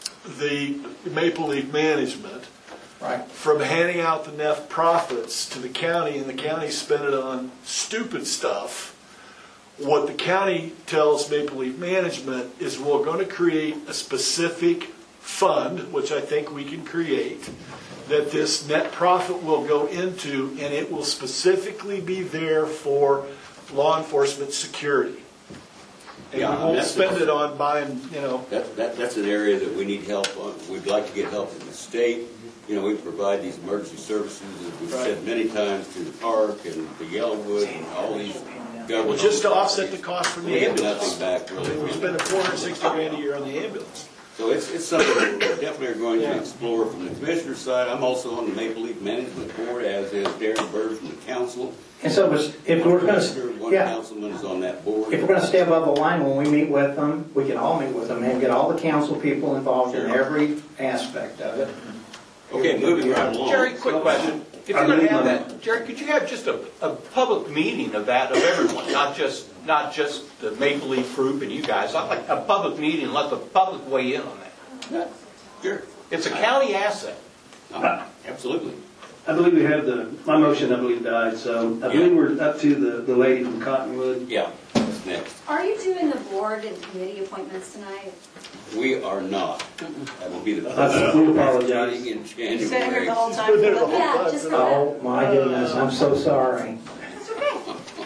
the Maple Leaf management Right. from handing out the net profits to the county and the county spend it on stupid stuff, what the county tells Maple Leaf management is we're going to create a specific fund, which I think we can create, that this net profit will go into, and it will specifically be there for law enforcement security. And Yeah, we I mean, won't that's- spend it on buying, you know, That, that, that's an area that we need help on. We'd like to get help from the state. You know, we provide these emergency services, as we've said many times, to the park and the Yellowwood and all these government. well, just to offset the cost from the We get ambulance. nothing back really. We're spending four hundred sixty grand a year on the ambulance. So it's, it's something that we definitely are going to explore from the commissioner's side. I'm also on the Maple Leaf Management Board, as is Darren Bird from the council. And so was- if we're gonna, One yeah, councilman is on that board. if we're gonna stay above the line when we meet with them, we can all meet with them and get all the council people involved in every aspect of it. Okay, moving right along. Jerry, quick question. If I you're going to believe have I'm- that, Jerry, could you have just a, a public meeting of that, of everyone, not just, not just the Maple Leaf group and you guys? I'd like a public meeting and let the public weigh in on that. Sure. It's a county asset. Uh, Absolutely. I believe we have the, my motion, I believe, died, so I believe we're up to the, the lady from Cottonwood. Yeah, that's next. Are you doing the board and committee appointments tonight? We are not. That will be the I first do apologize. meeting in You sat here January. the whole time? Yeah, just for that. Oh, my goodness, I'm so sorry. It's okay.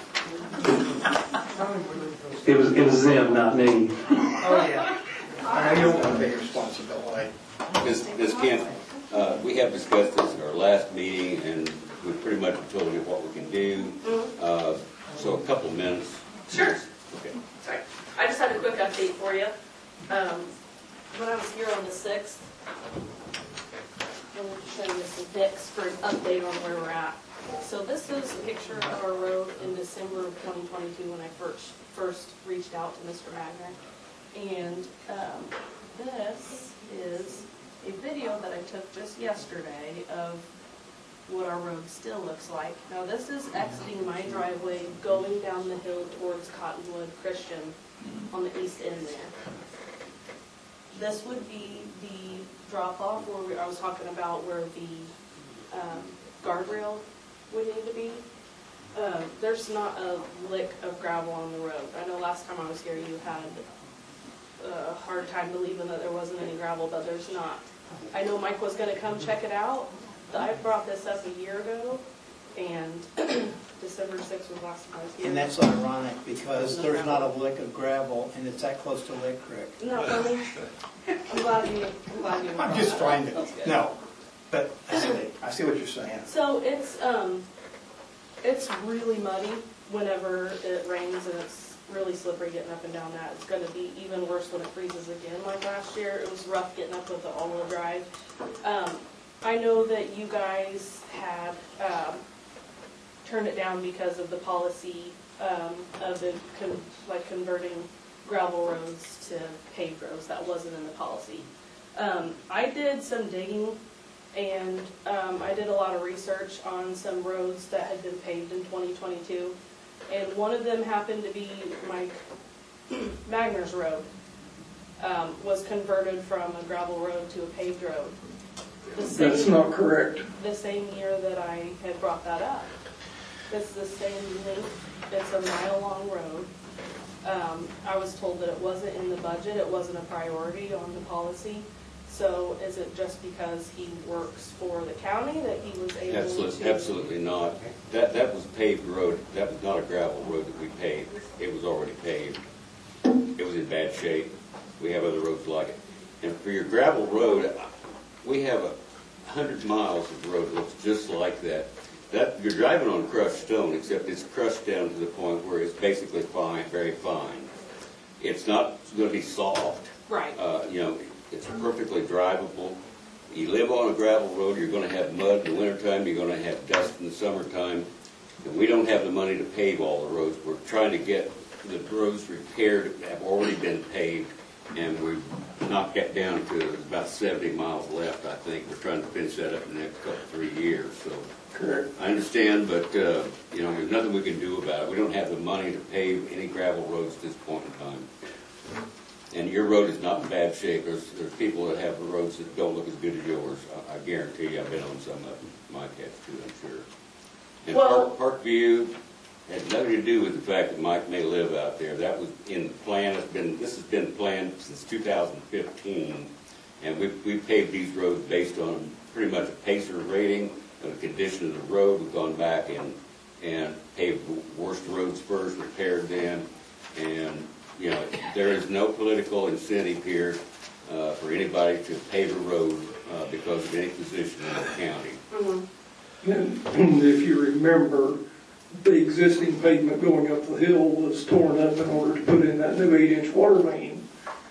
It was, it was them, not me. Oh, yeah. I know you don't want to take responsibility. Ms. Ms. Kent, uh, we have discussed this at our last meeting, and we pretty much told you what we can do. Uh, So a couple of minutes. Sure. Okay. Sorry. I just had a quick update for you. Um, when I was here on the sixth, I wanted to show you some pics for an update on where we're at. So this is a picture of our road in December of twenty twenty-two when I first, first reached out to Mister Magner. And um, this is a video that I took just yesterday of what our road still looks like. Now this is exiting my driveway, going down the hill towards Cottonwood Christian on the east end there. This would be the drop-off where we, I was talking about where the um, guardrail would need to be. Um, there's not a lick of gravel on the road. I know last time I was here you had a hard time believing that there wasn't any gravel, but there's not. I know Mike was going to come check it out. I brought this up a year ago, and December sixth was last time I was here. And that's ironic because there's not a lick of gravel and it's that close to Lake Creek. No, I mean, I'm glad you, I'm glad you. I'm just trying to, That's good. no, but I see, I see what you're saying. So it's, um, it's really muddy whenever it rains and it's really slippery getting up and down that. It's gonna be even worse when it freezes again like last year. It was rough getting up with the all-wheel drive. Um, I know that you guys had, um, turned it down because of the policy, um, of the, con- like converting gravel roads to paved roads. That wasn't in the policy. Um, I did some digging and, um, I did a lot of research on some roads that had been paved in twenty twenty-two. And one of them happened to be Mike Magner's road, um, was converted from a gravel road to a paved road. The same- That's not correct. The same year that I had brought that up. It's the same length, it's a mile-long road. Um, I was told that it wasn't in the budget, it wasn't a priority on the policy. So is it just because he works for the county that he was able Absolutely, to? absolutely not. That, that was paved road, that was not a gravel road that we paved. It was already paved. It was in bad shape. We have other roads like it. And for your gravel road, we have a hundred miles of road that looks just like that. That, you're driving on crushed stone, except it's crushed down to the point where it's basically fine, very fine. It's not gonna be soft. Right. Uh, you know, it's perfectly drivable. You live on a gravel road, you're gonna have mud in the wintertime, you're gonna have dust in the summertime. And we don't have the money to pave all the roads. We're trying to get the roads repaired that have already been paved, and we've knocked that down to about seventy miles left, I think. We're trying to finish that up in the next couple, three years, so. Correct. I understand, but, uh, you know, there's nothing we can do about it. We don't have the money to pave any gravel roads at this point in time. And your road is not in bad shape. There's, there's people that have roads that don't look as good as yours. I, I guarantee you, I've been on some of them, my cats too, I'm sure. And Well- Park, Parkview had nothing to do with the fact that Mike may live out there. That was in the plan. It's been, this has been planned since two thousand fifteen. And we, we paved these roads based on pretty much a PACER rating of the condition of the road. We've gone back and, and paved the worst roads first, repaired them. And, you know, there is no political incentive here uh, for anybody to pave a road uh, because of any position in the county. Mhm. And if you remember, the existing pavement going up the hill was torn up in order to put in that new eight-inch water main.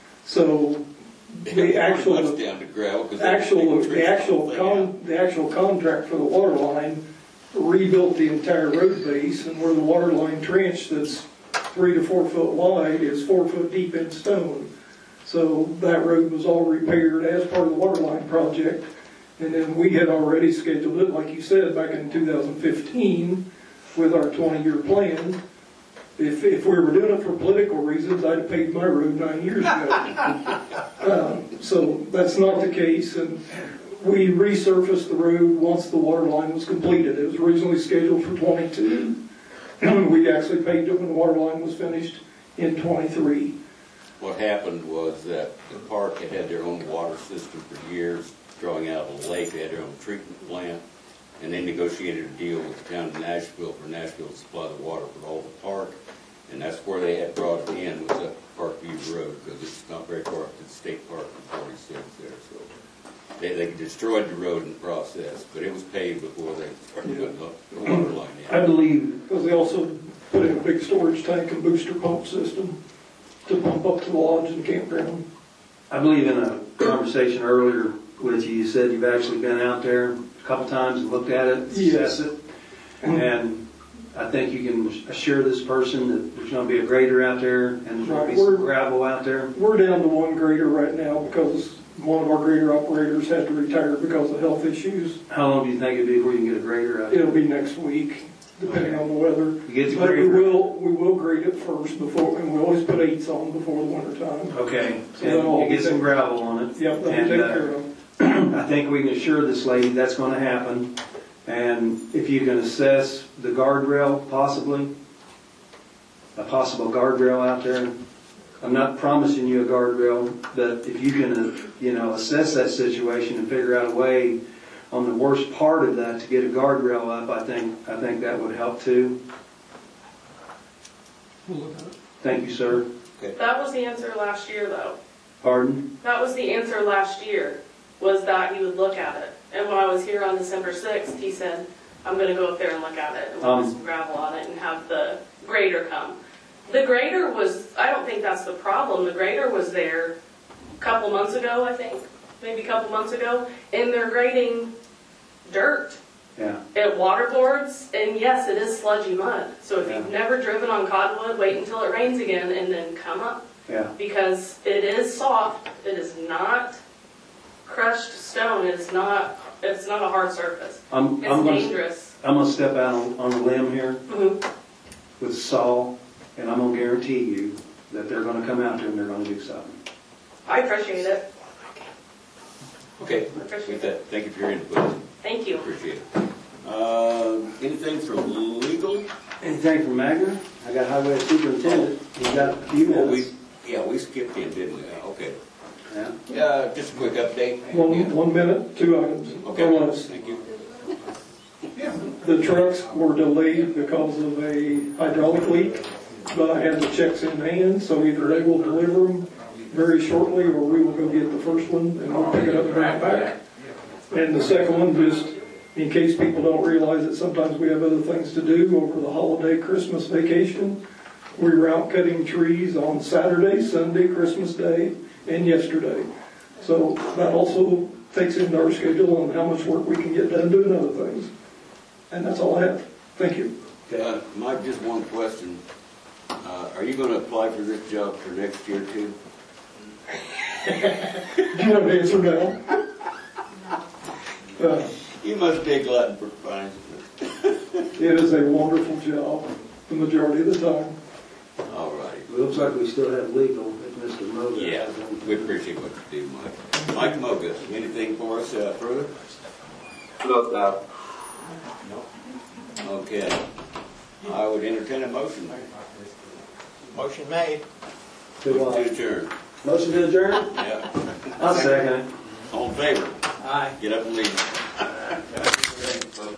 So the actual, Much down to gravel, 'cause actual, they- the actual con, the actual contract for the water line rebuilt the entire road base, and where the water line trench that's three to four foot wide is four foot deep in stone. So that road was all repaired as part of the water line project. And then we had already scheduled it, like you said, back in two thousand fifteen with our twenty-year plan. If, if we were doing it for political reasons, I'd have paved my road nine years ago. um, so that's not the case. And we resurfaced the road once the water line was completed. It was originally scheduled for twenty-two. We actually paved it when the water line was finished in twenty-three. What happened was that the park had had their own water system for years, drawing out of a lake. They had their own treatment plant, and they negotiated a deal with the town of Nashville for Nashville to supply the water for all the park. And that's where they had brought it in, was up Parkview Road, because it's not very far up to the state park in forty-six there. So they, they destroyed the road in the process, but it was paved before they started putting the water line in. I believe, because they also put in a big storage tank and booster pump system to pump up to the lodge and campground. I believe in a conversation earlier with you, you said you've actually been out there a couple times and looked at it, assessed it. And I think you can assure this person that there's going to be a grader out there and there's going to be some gravel out there. We're down to one grader right now because one of our grader operators had to retire because of health issues. How long do you think it'd be before you can get a grader out there? It'll be next week, depending on the weather. You get the But we grader. will, we will grade it first before, and we always put eights on before the winter time. Okay, So that'll all and be you get some taken- gravel on it. Yep, that'll be And, taken uh, care of. I think we can assure this lady that's going to happen. And if you can assess the guardrail, possibly, a possible guardrail out there. I'm not promising you a guardrail, but if you can, uh, you know, assess that situation and figure out a way on the worst part of that to get a guardrail up, I think, I think that would help too. Thank you, sir. That was the answer last year, though. Pardon? That was the answer last year, was that he would look at it. And when I was here on December sixth, he said, I'm gonna go up there and look at it, and Um, put some gravel on it, and have the grader come. The grader was, I don't think that's the problem, the grader was there a couple months ago, I think, maybe a couple months ago, and they're grading dirt. Yeah. It waterboards, and yes, it is sludgy mud. So if Yeah. you've never driven on Cottonwood, wait until it rains again and then come up. Yeah. Because it is soft, it is not crushed stone, it is not, it's not a hard surface. I'm, It's I'm gonna, dangerous. I'm gonna step out on, on a limb here Mhm. with Saul, and I'm gonna guarantee you that they're gonna come out there and they're gonna do something. I appreciate it. Okay, I appreciate with that, thank you for your input. Thank you. Appreciate it. Uh, anything from legal? Anything from Magna? I got highway superintendent. You got a few Oh, we, minutes. yeah, we skipped in, didn't we? Okay. Yeah. Uh, just a quick update. One, Yeah. one minute, two items, Okay, or less. thank you. The trucks were delayed because of a hydraulic leak, but I have the checks in hand, so either they will deliver them very shortly, or we will go get the first one and we'll pick it up and bring it back. And the second one, just in case people don't realize that sometimes we have other things to do over the holiday Christmas vacation, we were out cutting trees on Saturday, Sunday, Christmas Day, and yesterday. So that also takes into our schedule on how much work we can get done doing other things. And that's all I have. Thank you. Okay. Uh, Mike, just one question. Uh, Are you going to apply for this job for next year too? Do you want to answer now? Uh, You must be a glutton for punishment. It is a wonderful job, the majority of the time. All right. It looks like we still have legal if Mister Moga. Yeah, we appreciate what you do, Mike. Mike Moga, anything for us uh, further? No, no. Okay. I would entertain a motion. Motion made. To, To uh, adjourn. motion to adjourn? Yeah. I'll second it. All in favor? Aye. Get up and leave.